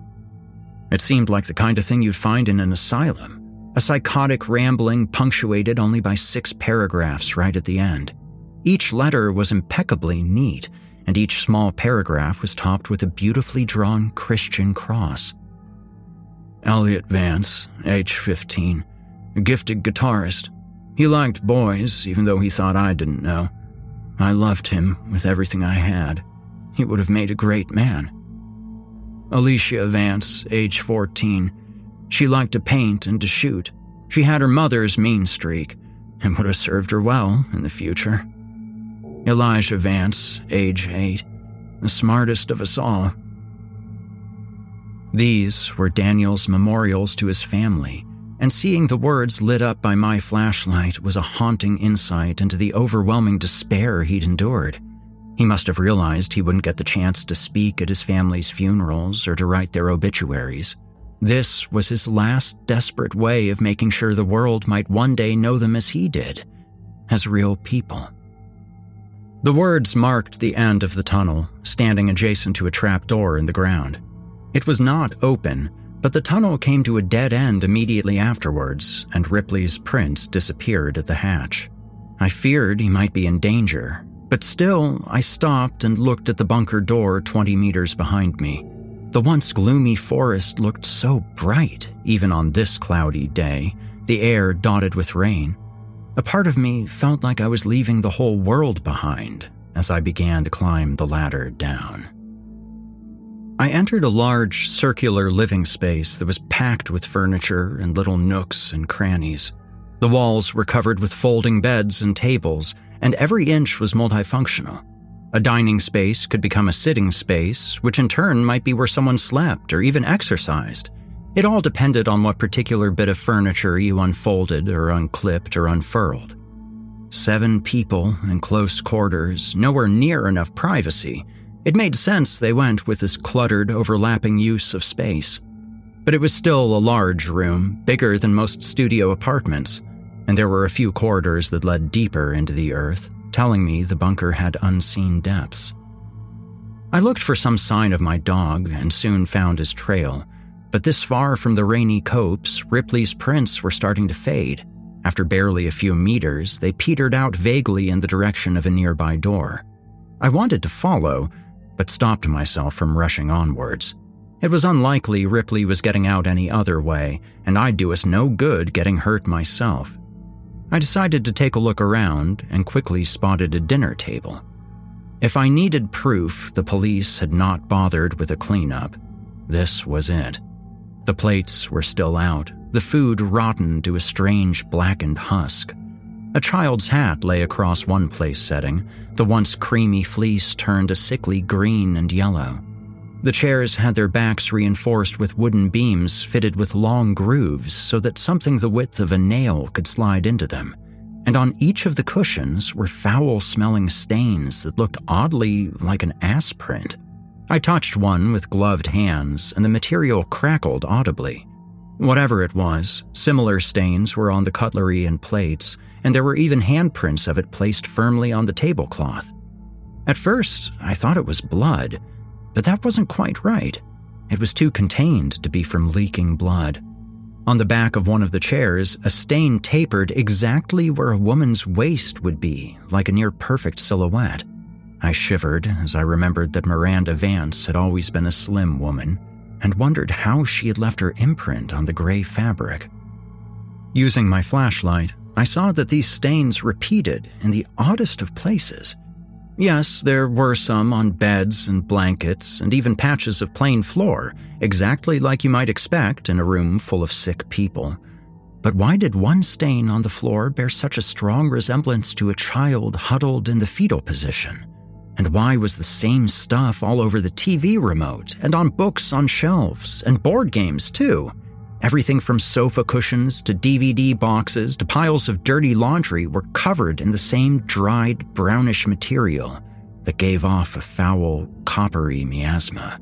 It seemed like the kind of thing you'd find in an asylum, a psychotic rambling punctuated only by 6 paragraphs right at the end. Each letter was impeccably neat, and each small paragraph was topped with a beautifully drawn Christian cross. Elliot Vance, age 15, a gifted guitarist. He liked boys, even though he thought I didn't know. I loved him with everything I had. He would have made a great man. Alicia Vance, age 14. She liked to paint and to shoot. She had her mother's mean streak, and would have served her well in the future. Elijah Vance, age 8. The smartest of us all. These were Daniel's memorials to his family, and seeing the words lit up by my flashlight was a haunting insight into the overwhelming despair he'd endured. He must have realized he wouldn't get the chance to speak at his family's funerals or to write their obituaries. This was his last desperate way of making sure the world might one day know them as he did, as real people. The words marked the end of the tunnel, standing adjacent to a trapdoor in the ground. It was not open, but the tunnel came to a dead end immediately afterwards, and Ripley's prints disappeared at the hatch. I feared he might be in danger, but still I stopped and looked at the bunker door 20 meters behind me. The once gloomy forest looked so bright, even on this cloudy day, the air dotted with rain. A part of me felt like I was leaving the whole world behind as I began to climb the ladder down. I entered a large, circular living space that was packed with furniture and little nooks and crannies. The walls were covered with folding beds and tables, and every inch was multifunctional. A dining space could become a sitting space, which in turn might be where someone slept or even exercised. It all depended on what particular bit of furniture you unfolded or unclipped or unfurled. 7 people in close quarters, nowhere near enough privacy. It made sense they went with this cluttered, overlapping use of space. But it was still a large room, bigger than most studio apartments, and there were a few corridors that led deeper into the earth, telling me the bunker had unseen depths. I looked for some sign of my dog and soon found his trail, but this far from the rainy copse, Ripley's prints were starting to fade. After barely a few meters, they petered out vaguely in the direction of a nearby door. I wanted to follow, but stopped myself from rushing onwards. It was unlikely Ripley was getting out any other way, and I'd do us no good getting hurt myself. I decided to take a look around and quickly spotted a dinner table. If I needed proof the police had not bothered with a cleanup, this was it. The plates were still out, the food rotten to a strange blackened husk. A child's hat lay across one place setting, the once creamy fleece turned a sickly green and yellow. The chairs had their backs reinforced with wooden beams fitted with long grooves so that something the width of a nail could slide into them, and on each of the cushions were foul-smelling stains that looked oddly like an ass print. I touched one with gloved hands, and the material crackled audibly. Whatever it was, similar stains were on the cutlery and plates, and there were even handprints of it placed firmly on the tablecloth. At first, I thought it was blood, but that wasn't quite right. It was too contained to be from leaking blood. On the back of one of the chairs, a stain tapered exactly where a woman's waist would be, like a near-perfect silhouette. I shivered as I remembered that Miranda Vance had always been a slim woman, and wondered how she had left her imprint on the gray fabric. Using my flashlight, I saw that these stains repeated in the oddest of places. Yes, there were some on beds and blankets and even patches of plain floor, exactly like you might expect in a room full of sick people. But why did one stain on the floor bear such a strong resemblance to a child huddled in the fetal position? And why was the same stuff all over the TV remote and on books on shelves and board games too? Everything from sofa cushions to DVD boxes to piles of dirty laundry were covered in the same dried, brownish material that gave off a foul, coppery miasma.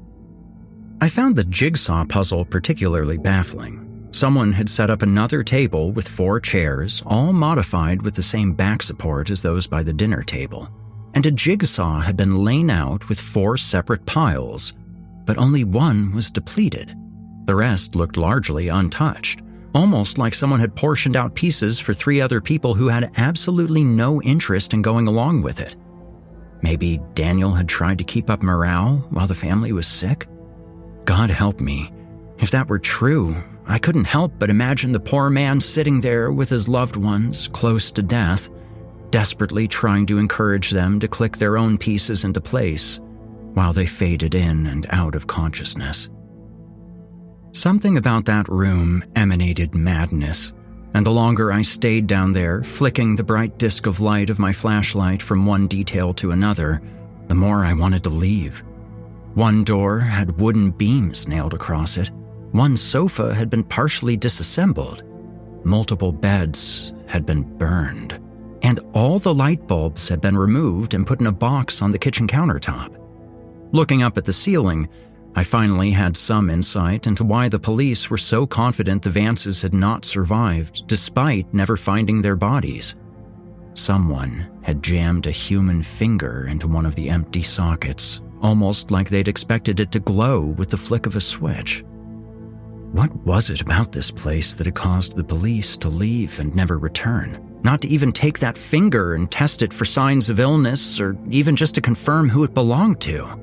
I found the jigsaw puzzle particularly baffling. Someone had set up another table with 4 chairs, all modified with the same back support as those by the dinner table, and a jigsaw had been laid out with 4 separate piles, but only one was depleted. The rest looked largely untouched, almost like someone had portioned out pieces for 3 other people who had absolutely no interest in going along with it. Maybe Daniel had tried to keep up morale while the family was sick? God help me. If that were true, I couldn't help but imagine the poor man sitting there with his loved ones close to death, desperately trying to encourage them to click their own pieces into place while they faded in and out of consciousness. Something about that room emanated madness, and the longer I stayed down there, flicking the bright disk of light of my flashlight from one detail to another, the more I wanted to leave. One door had wooden beams nailed across it. One sofa had been partially disassembled. Multiple beds had been burned, and all the light bulbs had been removed and put in a box on the kitchen countertop. Looking up at the ceiling, I finally had some insight into why the police were so confident the Vances had not survived, despite never finding their bodies. Someone had jammed a human finger into one of the empty sockets, almost like they'd expected it to glow with the flick of a switch. What was it about this place that had caused the police to leave and never return? Not to even take that finger and test it for signs of illness, or even just to confirm who it belonged to.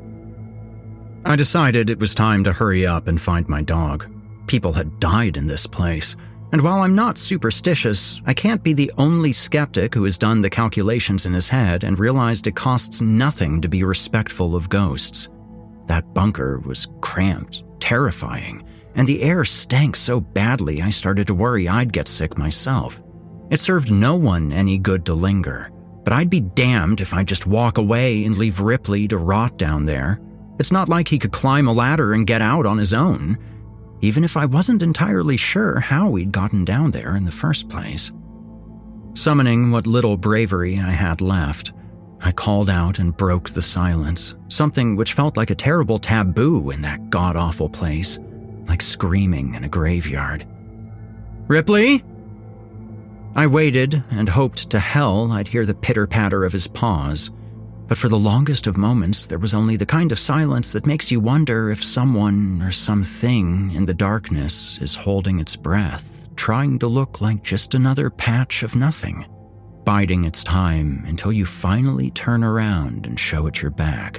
I decided it was time to hurry up and find my dog. People had died in this place, and while I'm not superstitious, I can't be the only skeptic who has done the calculations in his head and realized it costs nothing to be respectful of ghosts. That bunker was cramped, terrifying, and the air stank so badly I started to worry I'd get sick myself. It served no one any good to linger, but I'd be damned if I'd just walk away and leave Ripley to rot down there. It's not like he could climb a ladder and get out on his own, even if I wasn't entirely sure how he'd gotten down there in the first place. Summoning what little bravery I had left, I called out and broke the silence, something which felt like a terrible taboo in that god-awful place, like screaming in a graveyard. "Ripley?" I waited and hoped to hell I'd hear the pitter-patter of his paws, but for the longest of moments there was only the kind of silence that makes you wonder if someone or something in the darkness is holding its breath, trying to look like just another patch of nothing, biding its time until you finally turn around and show it your back.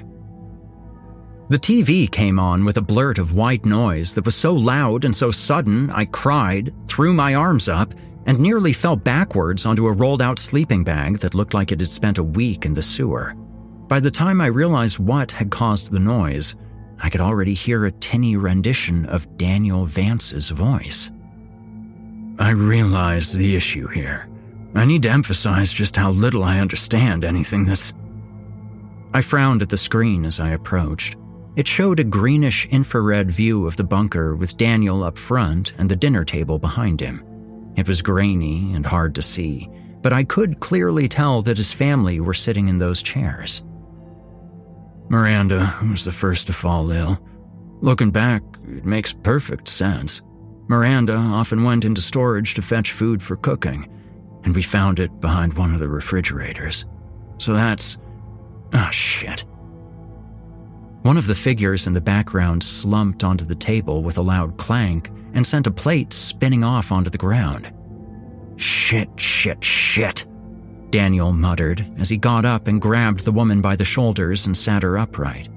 The TV came on with a blurt of white noise that was so loud and so sudden I cried, threw my arms up, and nearly fell backwards onto a rolled-out sleeping bag that looked like it had spent a week in the sewer. By the time I realized what had caused the noise, I could already hear a tinny rendition of Daniel Vance's voice. "I realize the issue here. I need to emphasize just how little I understand anything that's..." I frowned at the screen as I approached. It showed a greenish infrared view of the bunker with Daniel up front and the dinner table behind him. It was grainy and hard to see, but I could clearly tell that his family were sitting in those chairs. Miranda was the first to fall ill. Looking back, it makes perfect sense. Miranda often went into storage to fetch food for cooking, and we found it behind one of the refrigerators. So that's... oh, shit. One of the figures in the background slumped onto the table with a loud clank and sent a plate spinning off onto the ground. Shit, shit, shit, Daniel muttered as he got up and grabbed the woman by the shoulders and sat her upright.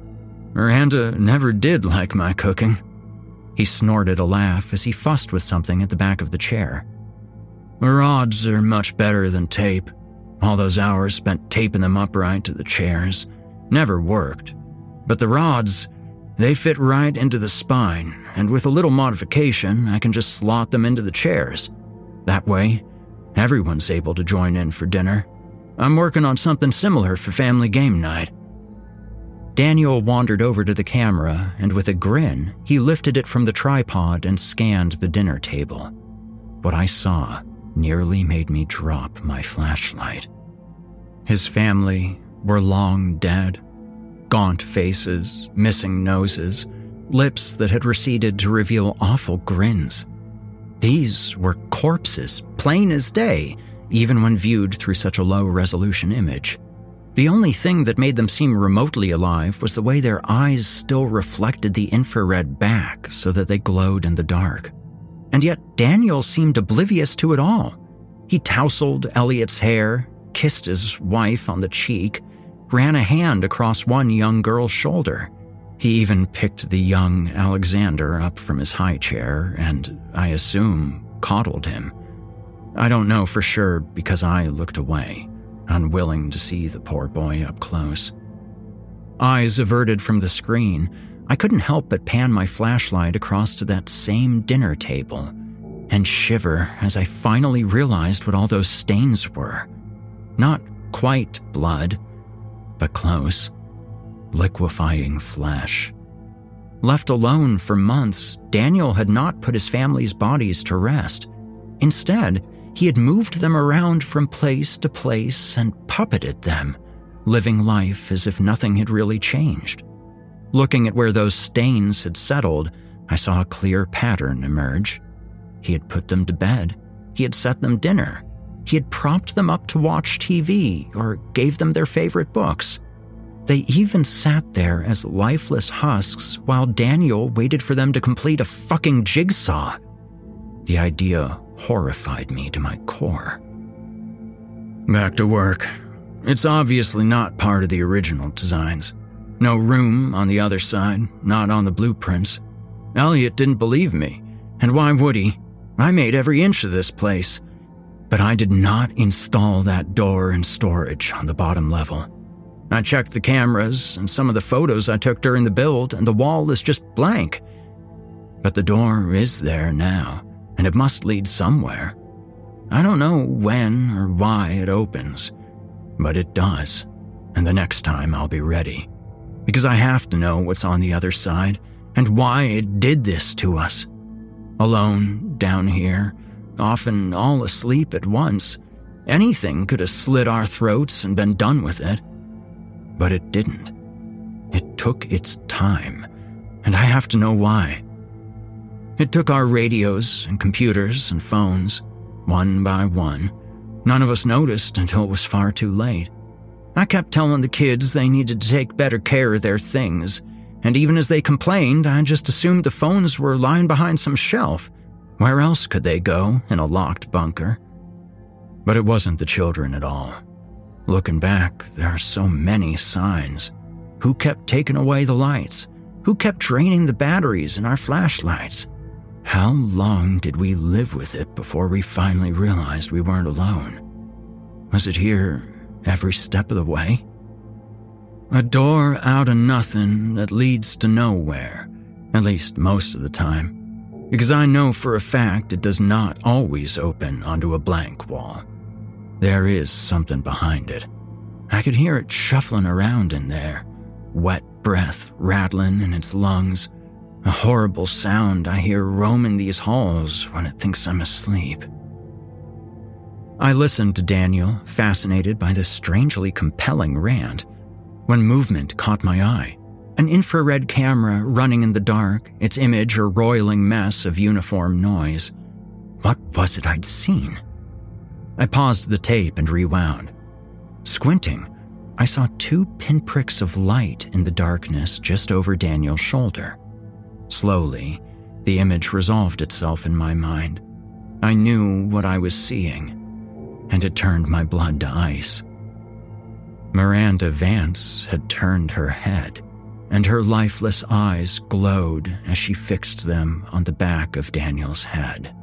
Miranda never did like my cooking. He snorted a laugh as he fussed with something at the back of the chair. The rods are much better than tape. All those hours spent taping them upright to the chairs never worked. But the rods, they fit right into the spine, and with a little modification, I can just slot them into the chairs. That way, everyone's able to join in for dinner. I'm working on something similar for family game night. Daniel wandered over to the camera, and with a grin, he lifted it from the tripod and scanned the dinner table. What I saw nearly made me drop my flashlight. His family were long dead. Gaunt faces, missing noses, lips that had receded to reveal awful grins. These were corpses, plain as day, even when viewed through such a low-resolution image. The only thing that made them seem remotely alive was the way their eyes still reflected the infrared back so that they glowed in the dark. And yet Daniel seemed oblivious to it all. He tousled Elliot's hair, kissed his wife on the cheek, ran a hand across one young girl's shoulder. He even picked the young Alexander up from his high chair and, I assume, coddled him. I don't know for sure because I looked away, unwilling to see the poor boy up close. Eyes averted from the screen, I couldn't help but pan my flashlight across to that same dinner table and shiver as I finally realized what all those stains were. Not quite blood, but close. Liquefying flesh. Left alone for months, Daniel had not put his family's bodies to rest. Instead, he had moved them around from place to place and puppeted them, living life as if nothing had really changed. Looking at where those stains had settled, I saw a clear pattern emerge. He had put them to bed. He had set them dinner. He had propped them up to watch TV or gave them their favorite books. They even sat there as lifeless husks while Daniel waited for them to complete a fucking jigsaw. The idea horrified me to my core. Back to work. It's obviously not part of the original designs. No room on the other side, not on the blueprints. Elliot didn't believe me, and why would he? I made every inch of this place. But I did not install that door in storage on the bottom level. I checked the cameras and some of the photos I took during the build, and the wall is just blank. But the door is there now, and it must lead somewhere. I don't know when or why it opens, but it does, and the next time I'll be ready. Because I have to know what's on the other side, and why it did this to us. Alone, down here, often all asleep at once. Anything could have slit our throats and been done with it. But it didn't. It took its time, and I have to know why. It took our radios and computers and phones, one by one. None of us noticed until it was far too late. I kept telling the kids they needed to take better care of their things, and even as they complained, I just assumed the phones were lying behind some shelf. Where else could they go in a locked bunker? But it wasn't the children at all. Looking back, there are so many signs. Who kept taking away the lights? Who kept draining the batteries in our flashlights? How long did we live with it before we finally realized we weren't alone? Was it here every step of the way? A door out of nothing that leads to nowhere, at least most of the time. Because I know for a fact it does not always open onto a blank wall. There is something behind it. I could hear it shuffling around in there, wet breath rattling in its lungs, a horrible sound I hear roaming these halls when it thinks I'm asleep. I listened to Daniel, fascinated by this strangely compelling rant, when movement caught my eye. An infrared camera running in the dark, its image a roiling mess of uniform noise. What was it I'd seen? I paused the tape and rewound. Squinting, I saw 2 pinpricks of light in the darkness just over Daniel's shoulder. Slowly, the image resolved itself in my mind. I knew what I was seeing, and it turned my blood to ice. Miranda Vance had turned her head, and her lifeless eyes glowed as she fixed them on the back of Daniel's head.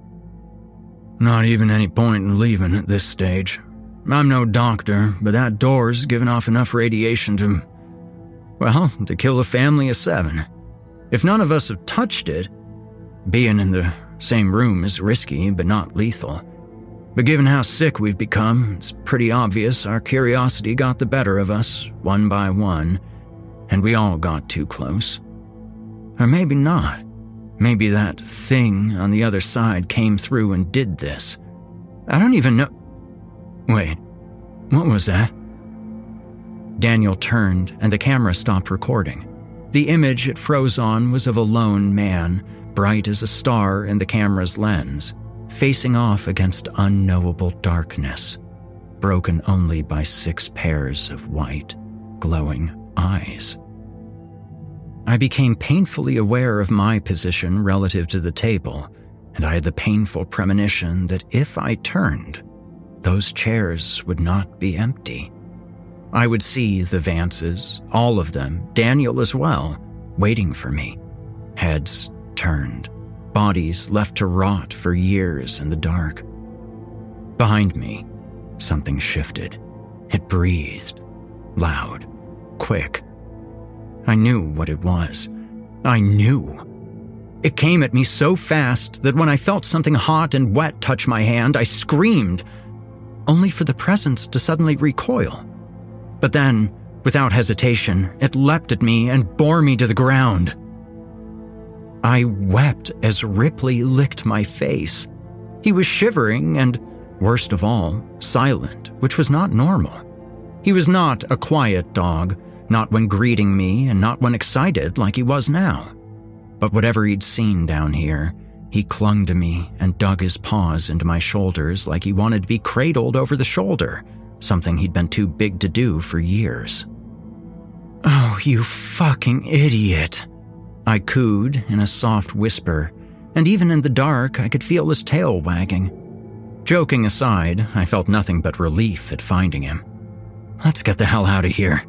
Not even any point in leaving at this stage. I'm no doctor, but that door's given off enough radiation to kill a family of 7. If none of us have touched it, being in the same room is risky but not lethal. But given how sick we've become, it's pretty obvious our curiosity got the better of us, one by one, and we all got too close. Or maybe not. Maybe that thing on the other side came through and did this. I don't even know. Wait, what was that? Daniel turned and the camera stopped recording. The image it froze on was of a lone man, bright as a star in the camera's lens, facing off against unknowable darkness, broken only by 6 pairs of white, glowing eyes. I became painfully aware of my position relative to the table, and I had the painful premonition that if I turned, those chairs would not be empty. I would see the Vances, all of them, Daniel as well, waiting for me. Heads turned, bodies left to rot for years in the dark. Behind me, something shifted. It breathed, loud, quick. I knew what it was. I knew. It came at me so fast that when I felt something hot and wet touch my hand, I screamed, only for the presence to suddenly recoil. But then, without hesitation, it leapt at me and bore me to the ground. I wept as Ripley licked my face. He was shivering and, worst of all, silent, which was not normal. He was not a quiet dog, not when greeting me and not when excited like he was now. But whatever he'd seen down here, he clung to me and dug his paws into my shoulders like he wanted to be cradled over the shoulder, something he'd been too big to do for years. "Oh, you fucking idiot," I cooed in a soft whisper, and even in the dark I could feel his tail wagging. Joking aside, I felt nothing but relief at finding him. Let's get the hell out of here.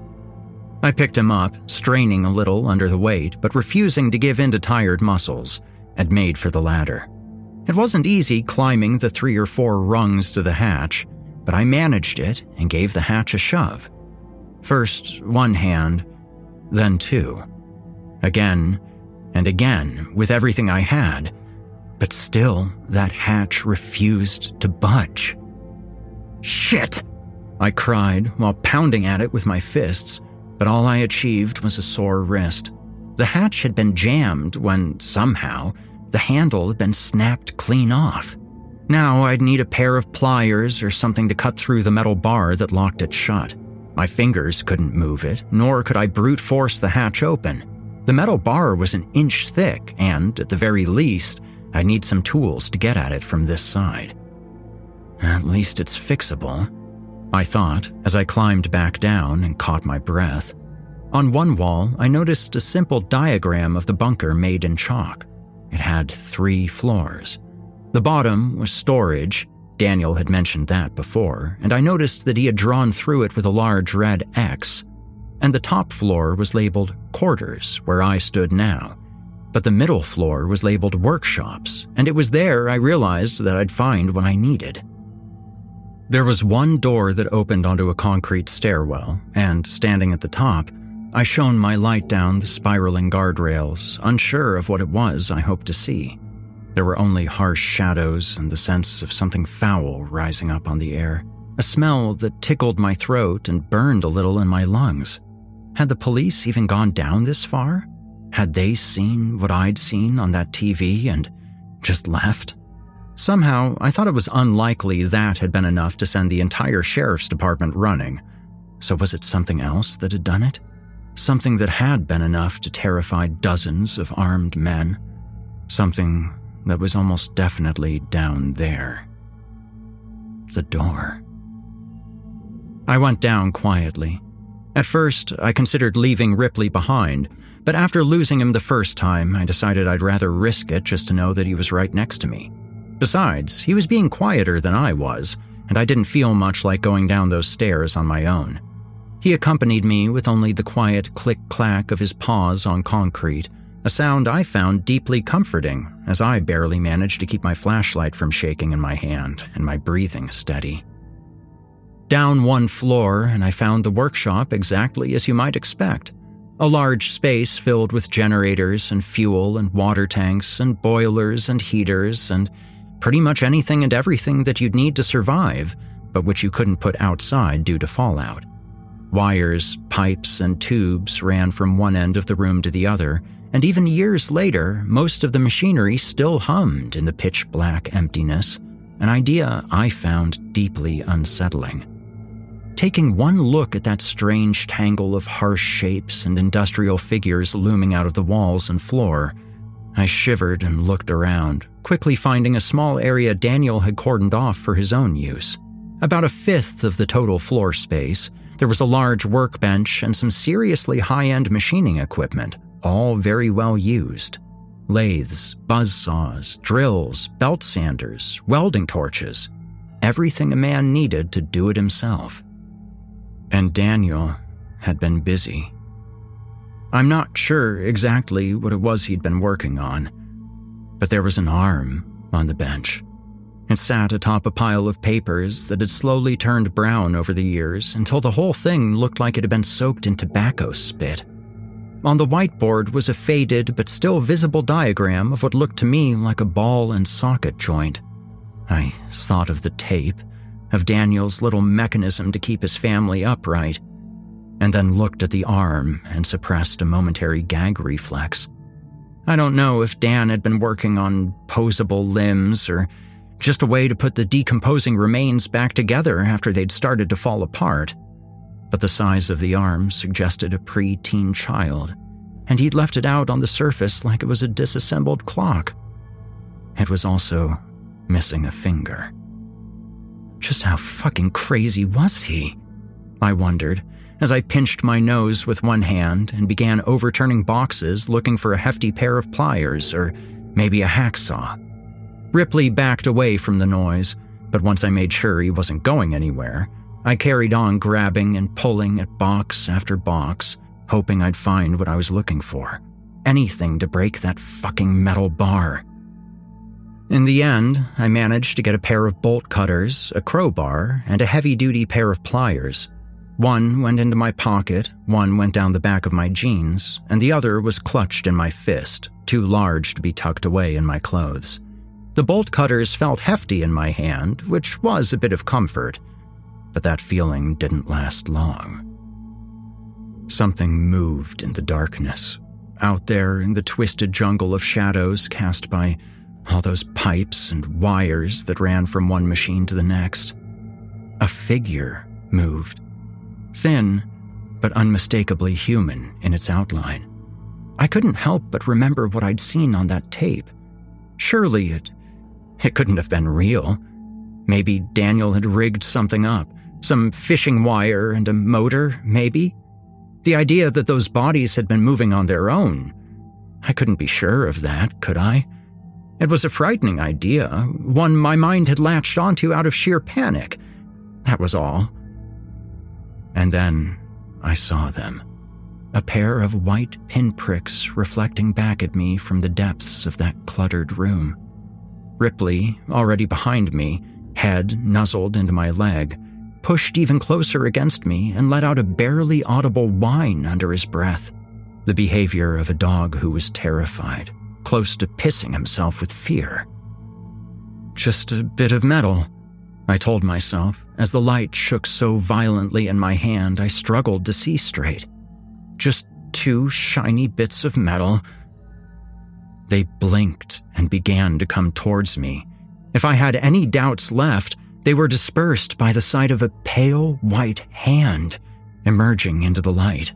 I picked him up, straining a little under the weight, but refusing to give in to tired muscles, and made for the ladder. It wasn't easy climbing the 3 or 4 rungs to the hatch, but I managed it and gave the hatch a shove. First 1 hand, then 2. Again and again with everything I had, but still that hatch refused to budge. "Shit!" I cried while pounding at it with my fists, but all I achieved was a sore wrist. The hatch had been jammed when, somehow, the handle had been snapped clean off. Now I'd need a pair of pliers or something to cut through the metal bar that locked it shut. My fingers couldn't move it, nor could I brute force the hatch open. The metal bar was an inch thick, and, at the very least, I'd need some tools to get at it from this side. At least it's fixable, I thought as I climbed back down and caught my breath. On one wall, I noticed a simple diagram of the bunker made in chalk. It had 3 floors. The bottom was storage. Daniel had mentioned that before, and I noticed that he had drawn through it with a large red X. And the top floor was labeled quarters, where I stood now. But the middle floor was labeled workshops, and it was there I realized that I'd find what I needed. There was one door that opened onto a concrete stairwell, and standing at the top, I shone my light down the spiraling guardrails, unsure of what it was I hoped to see. There were only harsh shadows and the sense of something foul rising up on the air, a smell that tickled my throat and burned a little in my lungs. Had the police even gone down this far? Had they seen what I'd seen on that TV and just left? Somehow, I thought it was unlikely that had been enough to send the entire sheriff's department running. So was it something else that had done it? Something that had been enough to terrify dozens of armed men? Something that was almost definitely down there. The door. I went down quietly. At first, I considered leaving Ripley behind, but after losing him the first time, I decided I'd rather risk it just to know that he was right next to me. Besides, he was being quieter than I was, and I didn't feel much like going down those stairs on my own. He accompanied me with only the quiet click-clack of his paws on concrete, a sound I found deeply comforting, as I barely managed to keep my flashlight from shaking in my hand and my breathing steady. Down one floor, and I found the workshop exactly as you might expect. A large space filled with generators and fuel and water tanks and boilers and heaters and pretty much anything and everything that you'd need to survive, but which you couldn't put outside due to fallout. Wires, pipes, and tubes ran from one end of the room to the other, and even years later, most of the machinery still hummed in the pitch-black emptiness, an idea I found deeply unsettling. Taking one look at that strange tangle of harsh shapes and industrial figures looming out of the walls and floor, I shivered and looked around, quickly finding a small area Daniel had cordoned off for his own use. About a fifth of the total floor space, there was a large workbench and some seriously high-end machining equipment, all very well used. Lathes, buzzsaws, drills, belt sanders, welding torches. Everything a man needed to do it himself. And Daniel had been busy. I'm not sure exactly what it was he'd been working on, but there was an arm on the bench. It sat atop a pile of papers that had slowly turned brown over the years until the whole thing looked like it had been soaked in tobacco spit. On the whiteboard was a faded but still visible diagram of what looked to me like a ball and socket joint. I thought of the tape, of Daniel's little mechanism to keep his family upright, and then looked at the arm and suppressed a momentary gag reflex. I don't know if Dan had been working on posable limbs or just a way to put the decomposing remains back together after they'd started to fall apart, but the size of the arm suggested a pre-teen child, and he'd left it out on the surface like it was a disassembled clock. It was also missing a finger. Just how fucking crazy was he? I wondered, as I pinched my nose with one hand and began overturning boxes looking for a hefty pair of pliers or maybe a hacksaw. Ripley backed away from the noise, but once I made sure he wasn't going anywhere, I carried on grabbing and pulling at box after box, hoping I'd find what I was looking for. Anything to break that fucking metal bar. In the end, I managed to get a pair of bolt cutters, a crowbar, and a heavy-duty pair of pliers. One went into my pocket, one went down the back of my jeans, and the other was clutched in my fist, too large to be tucked away in my clothes. The bolt cutters felt hefty in my hand, which was a bit of comfort, but that feeling didn't last long. Something moved in the darkness, out there in the twisted jungle of shadows cast by all those pipes and wires that ran from one machine to the next. A figure moved, thin but unmistakably human in its outline. I couldn't help but remember what I'd seen on that tape. Surely it couldn't have been real. Maybe Daniel had rigged something up, some fishing wire and a motor, maybe? The idea that those bodies had been moving on their own. I couldn't be sure of that, could I? It was a frightening idea, one my mind had latched onto out of sheer panic. That was all. And then I saw them. A pair of white pinpricks reflecting back at me from the depths of that cluttered room. Ripley, already behind me, head nuzzled into my leg, pushed even closer against me and let out a barely audible whine under his breath. The behavior of a dog who was terrified, close to pissing himself with fear. Just a bit of metal, I told myself, as the light shook so violently in my hand I struggled to see straight. Just 2 shiny bits of metal. They blinked and began to come towards me, If I had any doubts left, they were dispersed by the sight of a pale white hand emerging into the light.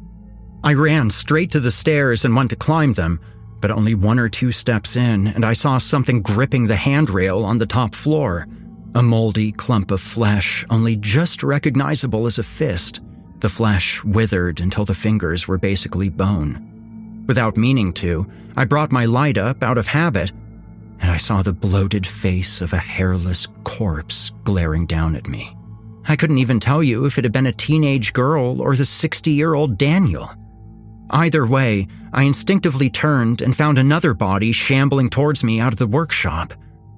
I ran straight to the stairs and went to climb them, but only 1 or 2 steps in, and I saw something gripping the handrail on the top floor. A moldy clump of flesh, only just recognizable as a fist. The flesh withered until the fingers were basically bone. Without meaning to, I brought my light up out of habit, and I saw the bloated face of a hairless corpse glaring down at me. I couldn't even tell you if it had been a teenage girl or the 60-year-old Daniel. Either way, I instinctively turned and found another body shambling towards me out of the workshop.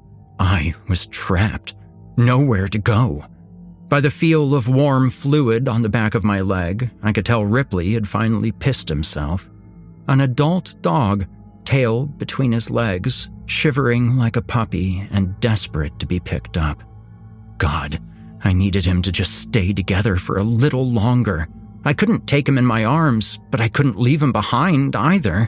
I was trapped, nowhere to go. By the feel of warm fluid on the back of my leg, I could tell Ripley had finally pissed himself. An adult dog, tail between his legs, shivering like a puppy and desperate to be picked up. God, I needed him to just stay together for a little longer. I couldn't take him in my arms, but I couldn't leave him behind either.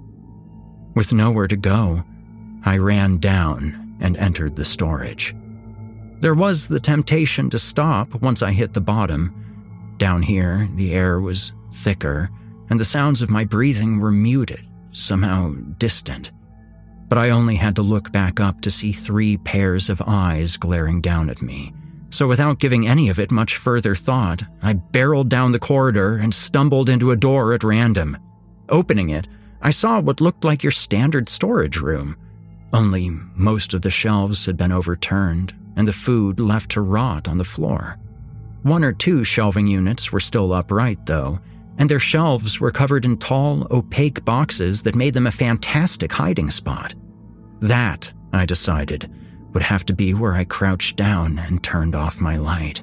With nowhere to go, I ran down and entered the storage. There was the temptation to stop once I hit the bottom. Down here, the air was thicker, and the sounds of my breathing were muted, somehow distant. But I only had to look back up to see 3 pairs of eyes glaring down at me. So without giving any of it much further thought, I barreled down the corridor and stumbled into a door at random. Opening it, I saw what looked like your standard storage room. Only most of the shelves had been overturned, and the food left to rot on the floor. 1 or 2 shelving units were still upright, though, and their shelves were covered in tall, opaque boxes that made them a fantastic hiding spot. That, I decided, would have to be where I crouched down and turned off my light.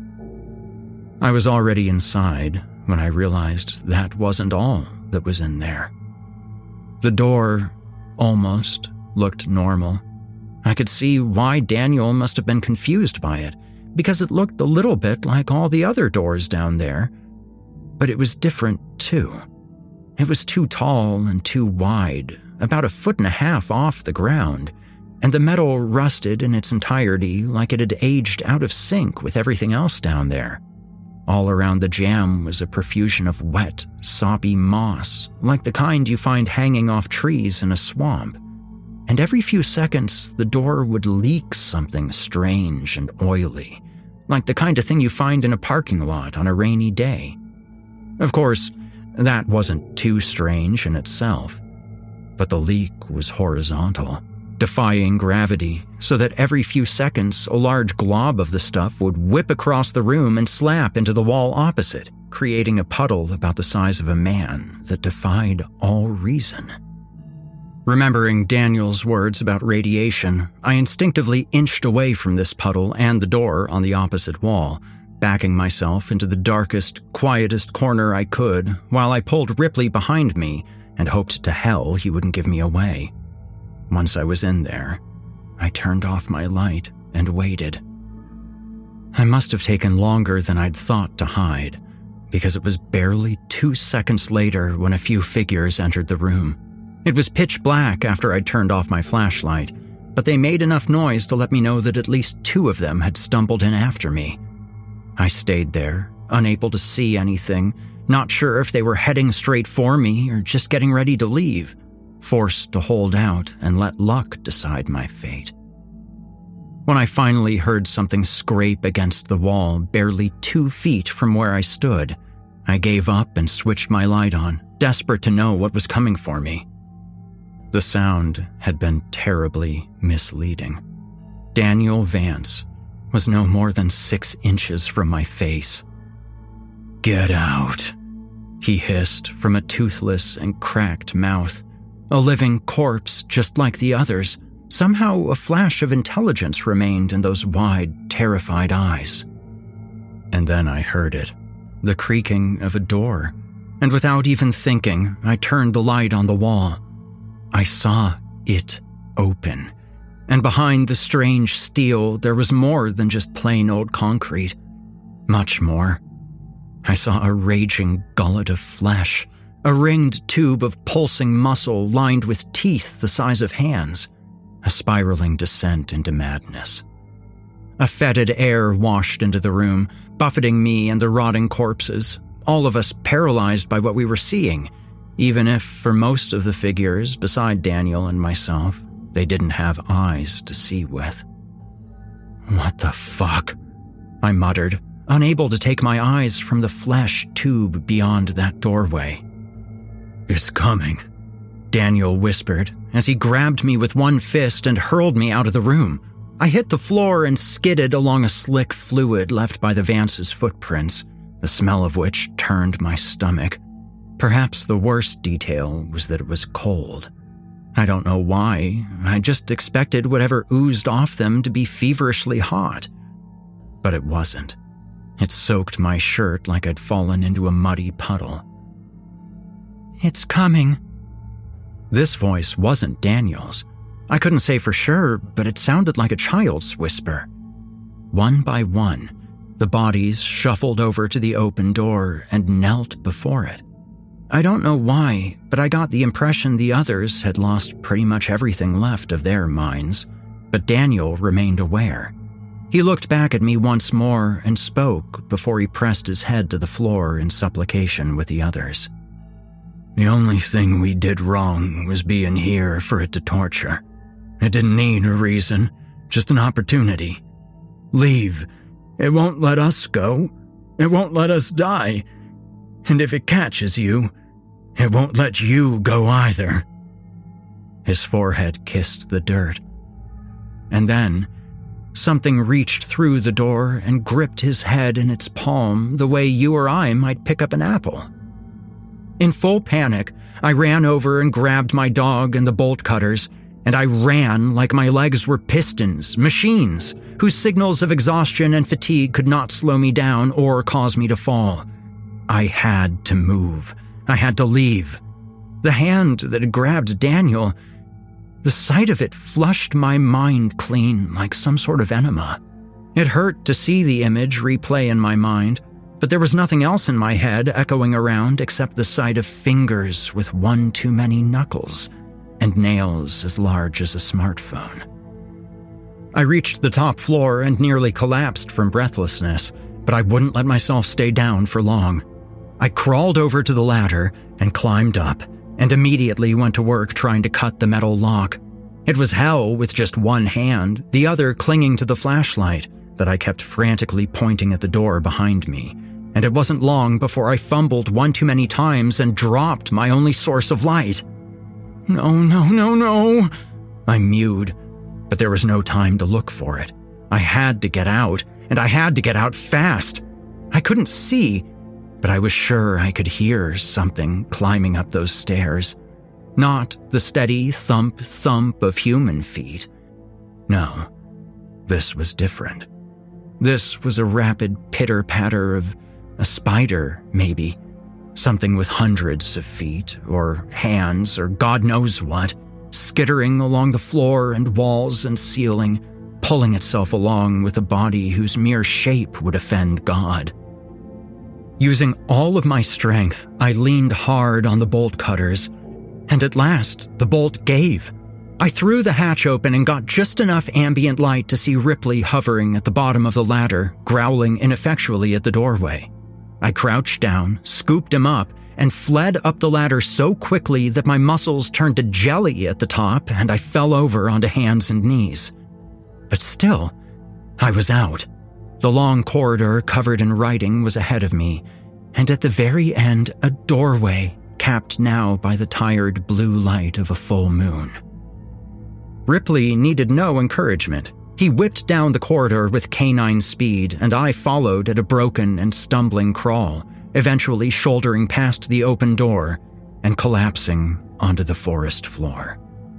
I was already inside when I realized that wasn't all that was in there. The door almost looked normal. I could see why Daniel must have been confused by it, because it looked a little bit like all the other doors down there. But it was different, too. It was too tall and too wide, about 1.5 feet off the ground, and the metal rusted in its entirety like it had aged out of sync with everything else down there. All around the jamb was a profusion of wet, soppy moss, like the kind you find hanging off trees in a swamp. And every few seconds, the door would leak something strange and oily, like the kind of thing you find in a parking lot on a rainy day. Of course, that wasn't too strange in itself, but the leak was horizontal, defying gravity, so that every few seconds a large glob of the stuff would whip across the room and slap into the wall opposite, creating a puddle about the size of a man that defied all reason. Remembering Daniel's words about radiation, I instinctively inched away from this puddle and the door on the opposite wall, backing myself into the darkest, quietest corner I could while I pulled Ripley behind me and hoped to hell he wouldn't give me away. Once I was in there, I turned off my light and waited. I must have taken longer than I'd thought to hide, because it was barely 2 seconds later when a few figures entered the room. It was pitch black after I'd turned off my flashlight, but they made enough noise to let me know that at least 2 of them had stumbled in after me. I stayed there, unable to see anything, not sure if they were heading straight for me or just getting ready to leave, forced to hold out and let luck decide my fate. When I finally heard something scrape against the wall barely 2 feet from where I stood, I gave up and switched my light on, desperate to know what was coming for me. The sound had been terribly misleading. Daniel Vance was no more than 6 inches from my face. "Get out," he hissed from a toothless and cracked mouth. A living corpse just like the others. Somehow a flash of intelligence remained in those wide, terrified eyes. And then I heard it, the creaking of a door, and without even thinking, I turned the light on the wall. I saw it open, and behind the strange steel there was more than just plain old concrete. Much more. I saw a raging gullet of flesh, a ringed tube of pulsing muscle lined with teeth the size of hands. a spiraling descent into madness. A fetid air washed into the room, buffeting me and the rotting corpses, all of us paralyzed by what we were seeing, even if, for most of the figures beside Daniel and myself, they didn't have eyes to see with. "What the fuck?" I muttered, unable to take my eyes from the flesh tube beyond that doorway. "It's coming," Daniel whispered as he grabbed me with one fist and hurled me out of the room. I hit the floor and skidded along a slick fluid left by the Vance's footprints, the smell of which turned my stomach. Perhaps the worst detail was that it was cold. I don't know why, I just expected whatever oozed off them to be feverishly hot. But it wasn't. It soaked my shirt like I'd fallen into a muddy puddle. "It's coming." This voice wasn't Daniel's. I couldn't say for sure, but it sounded like a child's whisper. One by one, the bodies shuffled over to the open door and knelt before it. I don't know why, but I got the impression the others had lost pretty much everything left of their minds, but Daniel remained aware. He looked back at me once more and spoke before he pressed his head to the floor in supplication with the others. "The only thing we did wrong was being here for it to torture. It didn't need a reason, just an opportunity. Leave. It won't let us go. It won't let us die. And if it catches you, it won't let you go either." His forehead kissed the dirt. And then, something reached through the door and gripped his head in its palm the way you or I might pick up an apple. In full panic, I ran over and grabbed my dog and the bolt cutters, and I ran like my legs were pistons, machines, whose signals of exhaustion and fatigue could not slow me down or cause me to fall. I had to move. I had to leave. The hand that had grabbed Daniel, the sight of it flushed my mind clean like some sort of enema. It hurt to see the image replay in my mind, but there was nothing else in my head echoing around except the sight of fingers with one too many knuckles and nails as large as a smartphone. I reached the top floor and nearly collapsed from breathlessness, but I wouldn't let myself stay down for long. I crawled over to the ladder and climbed up, and immediately went to work trying to cut the metal lock. It was hell with just one hand, the other clinging to the flashlight that I kept frantically pointing at the door behind me, and it wasn't long before I fumbled one too many times and dropped my only source of light. No, I mewed, but there was no time to look for it. I had to get out, and I had to get out fast. I couldn't see, but I was sure I could hear something climbing up those stairs. Not the steady thump of human feet. No, this was different. This was a rapid pitter-patter of a spider, maybe. Something with hundreds of feet, or hands, or God knows what, skittering along the floor and walls and ceiling, pulling itself along with a body whose mere shape would offend God. Using all of my strength, I leaned hard on the bolt cutters, and at last the bolt gave. I threw the hatch open and got just enough ambient light to see Ripley hovering at the bottom of the ladder, growling ineffectually at the doorway. I crouched down, scooped him up, and fled up the ladder so quickly that my muscles turned to jelly at the top and I fell over onto hands and knees. But still, I was out. The long corridor covered in writing was ahead of me, and at the very end, a doorway capped now by the tired blue light of a full moon. Ripley needed no encouragement. He whipped down the corridor with canine speed, and I followed at a broken and stumbling crawl, eventually shouldering past the open door and collapsing onto the forest floor.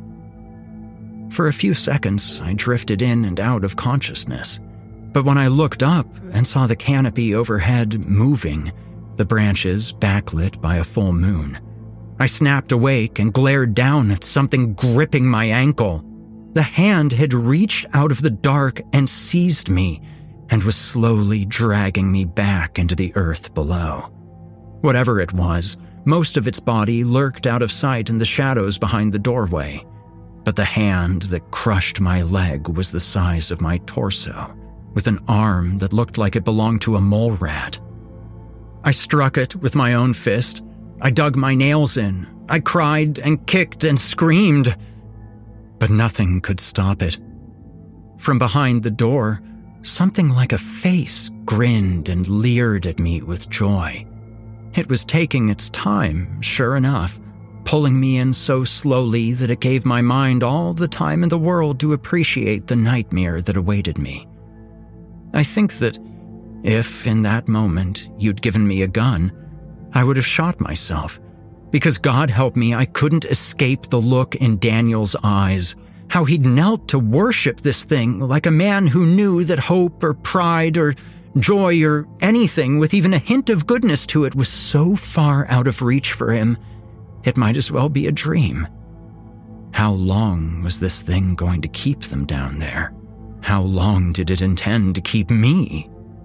For a few seconds, I drifted in and out of consciousness, but when I looked up and saw the canopy overhead moving, the branches backlit by a full moon, I snapped awake and glared down at something gripping my ankle. The hand had reached out of the dark and seized me and was slowly dragging me back into the earth below. Whatever it was, most of its body lurked out of sight in the shadows behind the doorway. but the hand that crushed my leg was the size of my torso, with an arm that looked like it belonged to a mole rat. I struck it with my own fist. I dug my nails in. I cried and kicked and screamed, but nothing could stop it. From behind the door, something like a face grinned and leered at me with joy. It was taking its time, sure enough, pulling me in so slowly that it gave my mind all the time in the world to appreciate the nightmare that awaited me. I think that if, in that moment, you'd given me a gun, I would have shot myself, because God help me, I couldn't escape the look in Daniel's eyes, how he'd knelt to worship this thing like a man who knew that hope or pride or joy or anything with even a hint of goodness to it was so far out of reach for him, it might as well be a dream. How long was this thing going to keep them down there? How long did it intend to keep me?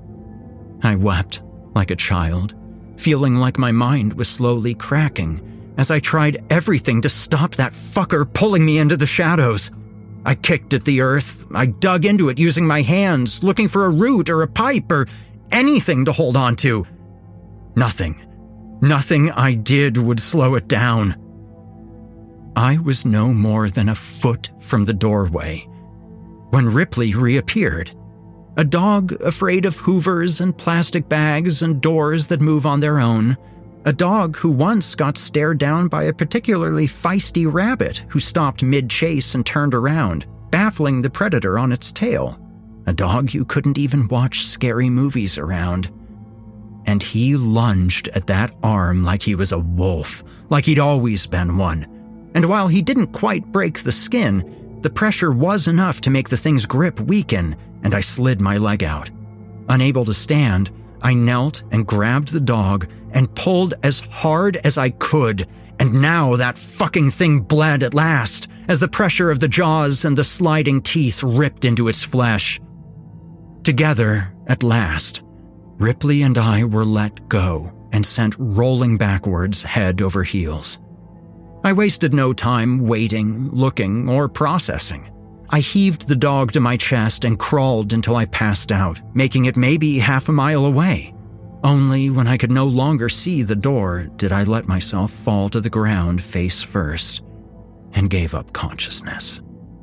I wept like a child, feeling like my mind was slowly cracking as I tried everything to stop that fucker pulling me into the shadows. I kicked at the earth. I dug into it using my hands, looking for a root or a pipe or anything to hold on to. Nothing. Nothing I did would slow it down. I was no more than a foot from the doorway when Ripley reappeared. A dog afraid of hoovers and plastic bags and doors that move on their own. A dog who once got stared down by a particularly feisty rabbit who stopped mid-chase and turned around, baffling the predator on its tail. A dog you couldn't even watch scary movies around. And he lunged at that arm like he was a wolf, like he'd always been one. And while he didn't quite break the skin, the pressure was enough to make the thing's grip weaken, and I slid my leg out. Unable to stand, I knelt and grabbed the dog and pulled as hard as I could, and now that fucking thing bled at last as the pressure of the jaws and the sliding teeth ripped into its flesh. Together, at last, Ripley and I were let go and sent rolling backwards head over heels. I wasted no time waiting, looking, or processing. I heaved the dog to my chest and crawled until I passed out, making it maybe half a mile away. Only when I could no longer see the door did I let myself fall to the ground face first and gave up consciousness.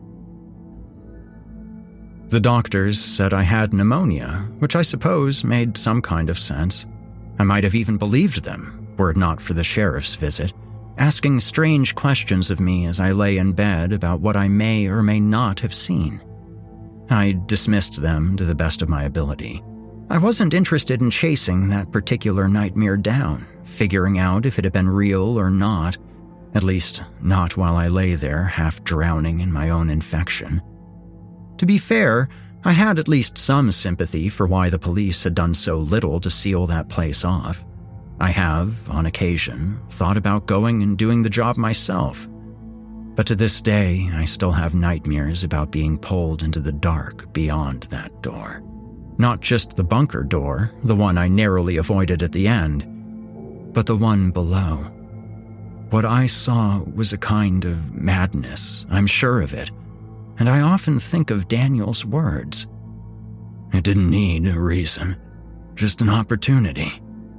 The doctors said I had pneumonia, which I suppose made some kind of sense. I might have even believed them, were it not for the sheriff's visit, asking strange questions of me as I lay in bed about what I may or may not have seen. I dismissed them to the best of my ability. I wasn't interested in chasing that particular nightmare down, figuring out if it had been real or not, at least not while I lay there half drowning in my own infection. To be fair, I had at least some sympathy for why the police had done so little to seal that place off. I have, on occasion, thought about going and doing the job myself. But to this day, I still have nightmares about being pulled into the dark beyond that door. Not just the bunker door, the one I narrowly avoided at the end, but the one below. What I saw was a kind of madness, I'm sure of it, and I often think of Daniel's words. It didn't need a reason, just an opportunity.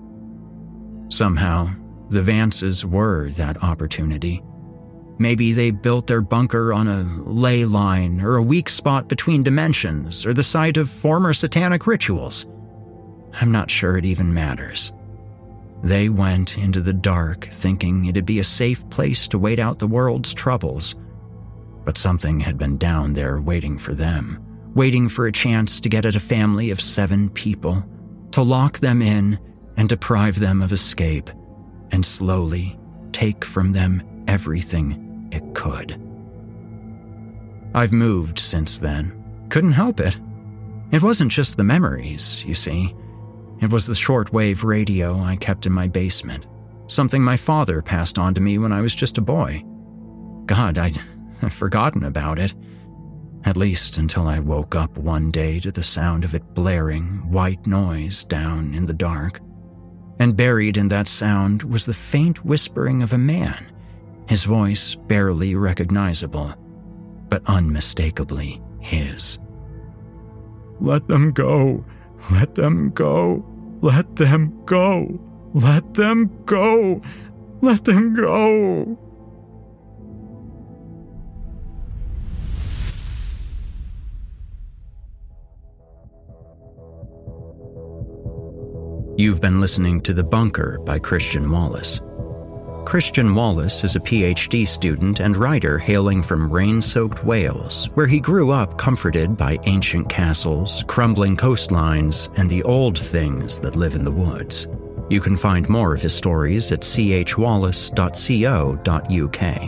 Somehow, the Vances were that opportunity. Maybe they built their bunker on a ley line or a weak spot between dimensions or the site of former satanic rituals. I'm not sure it even matters. They went into the dark thinking it'd be a safe place to wait out the world's troubles. But something had been down there waiting for them, waiting for a chance to get at a family of 7 people, to lock them in and deprive them of escape, and slowly take from them everything it could. I've moved since then. Couldn't help it. It wasn't just the memories, you see. It was the shortwave radio I kept in my basement, something my father passed on to me when I was just a boy. God, I'd forgotten about it. At least until I woke up one day to the sound of it blaring white noise down in the dark. And buried in that sound was the faint whispering of a man, his voice barely recognizable, but unmistakably his. "Let them go! Let them go! Let them go! Let them go! Let them go!" You've been listening to The Bunker by Christian Wallace. Christian Wallace is a PhD student and writer hailing from rain-soaked Wales, where he grew up comforted by ancient castles, crumbling coastlines, and the old things that live in the woods. You can find more of his stories at chwallace.co.uk.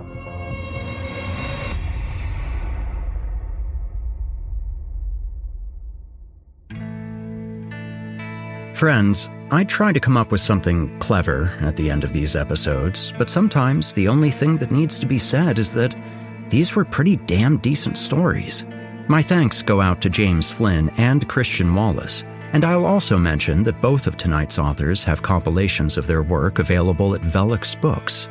Friends, I try to come up with something clever at the end of these episodes, but sometimes the only thing that needs to be said is that these were pretty damn decent stories. My thanks go out to James Flynn and Christian Wallace, and I'll also mention that both of tonight's authors have compilations of their work available at Velux Books,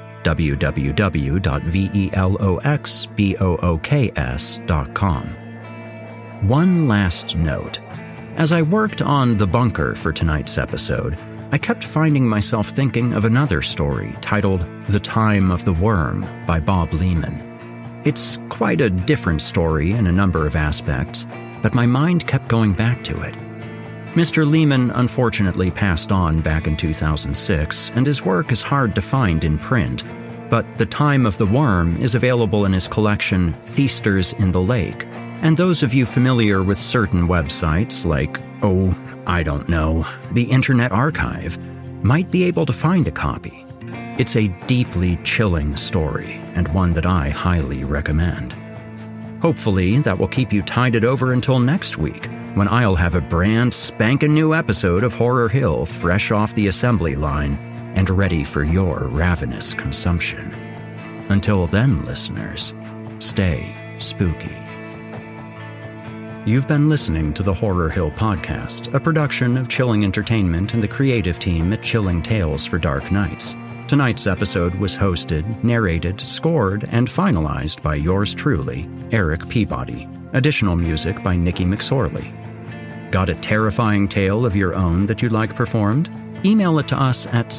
www.veloxbooks.com. One last note. As I worked on The Bunker for tonight's episode, I kept finding myself thinking of another story titled The Time of the Worm by Bob Lehman. It's quite a different story in a number of aspects, but my mind kept going back to it. Mr. Lehman unfortunately passed on back in 2006, and his work is hard to find in print, but The Time of the Worm is available in his collection Feasters in the Lake. And those of you familiar with certain websites like, the Internet Archive, might be able to find a copy. It's a deeply chilling story, and one that I highly recommend. Hopefully, that will keep you tided over until next week, when I'll have a brand spankin' new episode of Horror Hill fresh off the assembly line and ready for your ravenous consumption. Until then, listeners, stay spooky. You've been listening to the Horror Hill Podcast, a production of Chilling Entertainment and the creative team at Chilling Tales for Dark Nights. Tonight's episode was hosted, narrated, scored, and finalized by yours truly, Eric Peabody. Additional music by Nikki McSorley. Got a terrifying tale of your own that you'd like performed? Email it to us at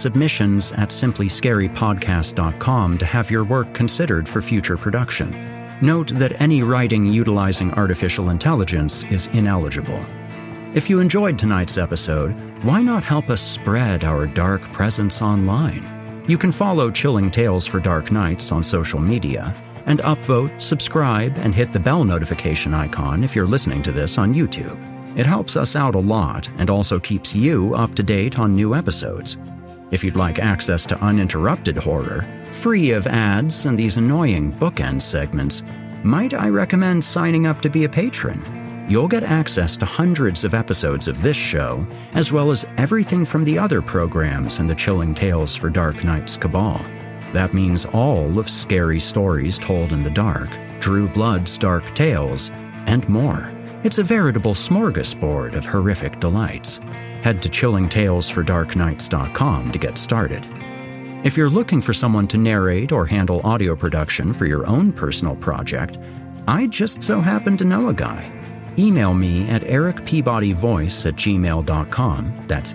submissions@simplyscarypodcast.com to have your work considered for future production. Note that any writing utilizing artificial intelligence is ineligible. If you enjoyed tonight's episode, why not help us spread our dark presence online? You can follow Chilling Tales for Dark Nights on social media, and upvote, subscribe, and hit the bell notification icon if you're listening to this on YouTube. It helps us out a lot and also keeps you up to date on new episodes. If you'd like access to uninterrupted horror, free of ads and these annoying bookend segments, might I recommend signing up to be a patron? You'll get access to hundreds of episodes of this show, as well as everything from the other programs in the Chilling Tales for Dark Nights cabal. That means all of Scary Stories Told in the Dark, Drew Blood's Dark Tales, and more. It's a veritable smorgasbord of horrific delights. Head to chillingtalesfordarknights.com to get started. If you're looking for someone to narrate or handle audio production for your own personal project, I just so happen to know a guy. Email me at ericpeabodyvoice@gmail.com. That's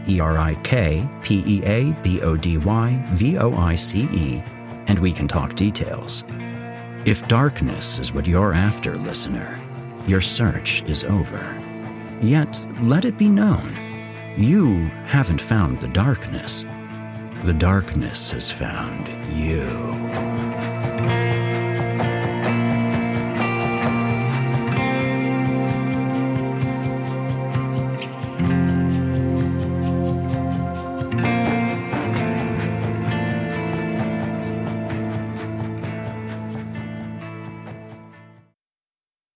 ErikPeabodyvoice, and we can talk details. If darkness is what you're after, listener, your search is over. Yet, let it be known, you haven't found the darkness. The darkness has found you.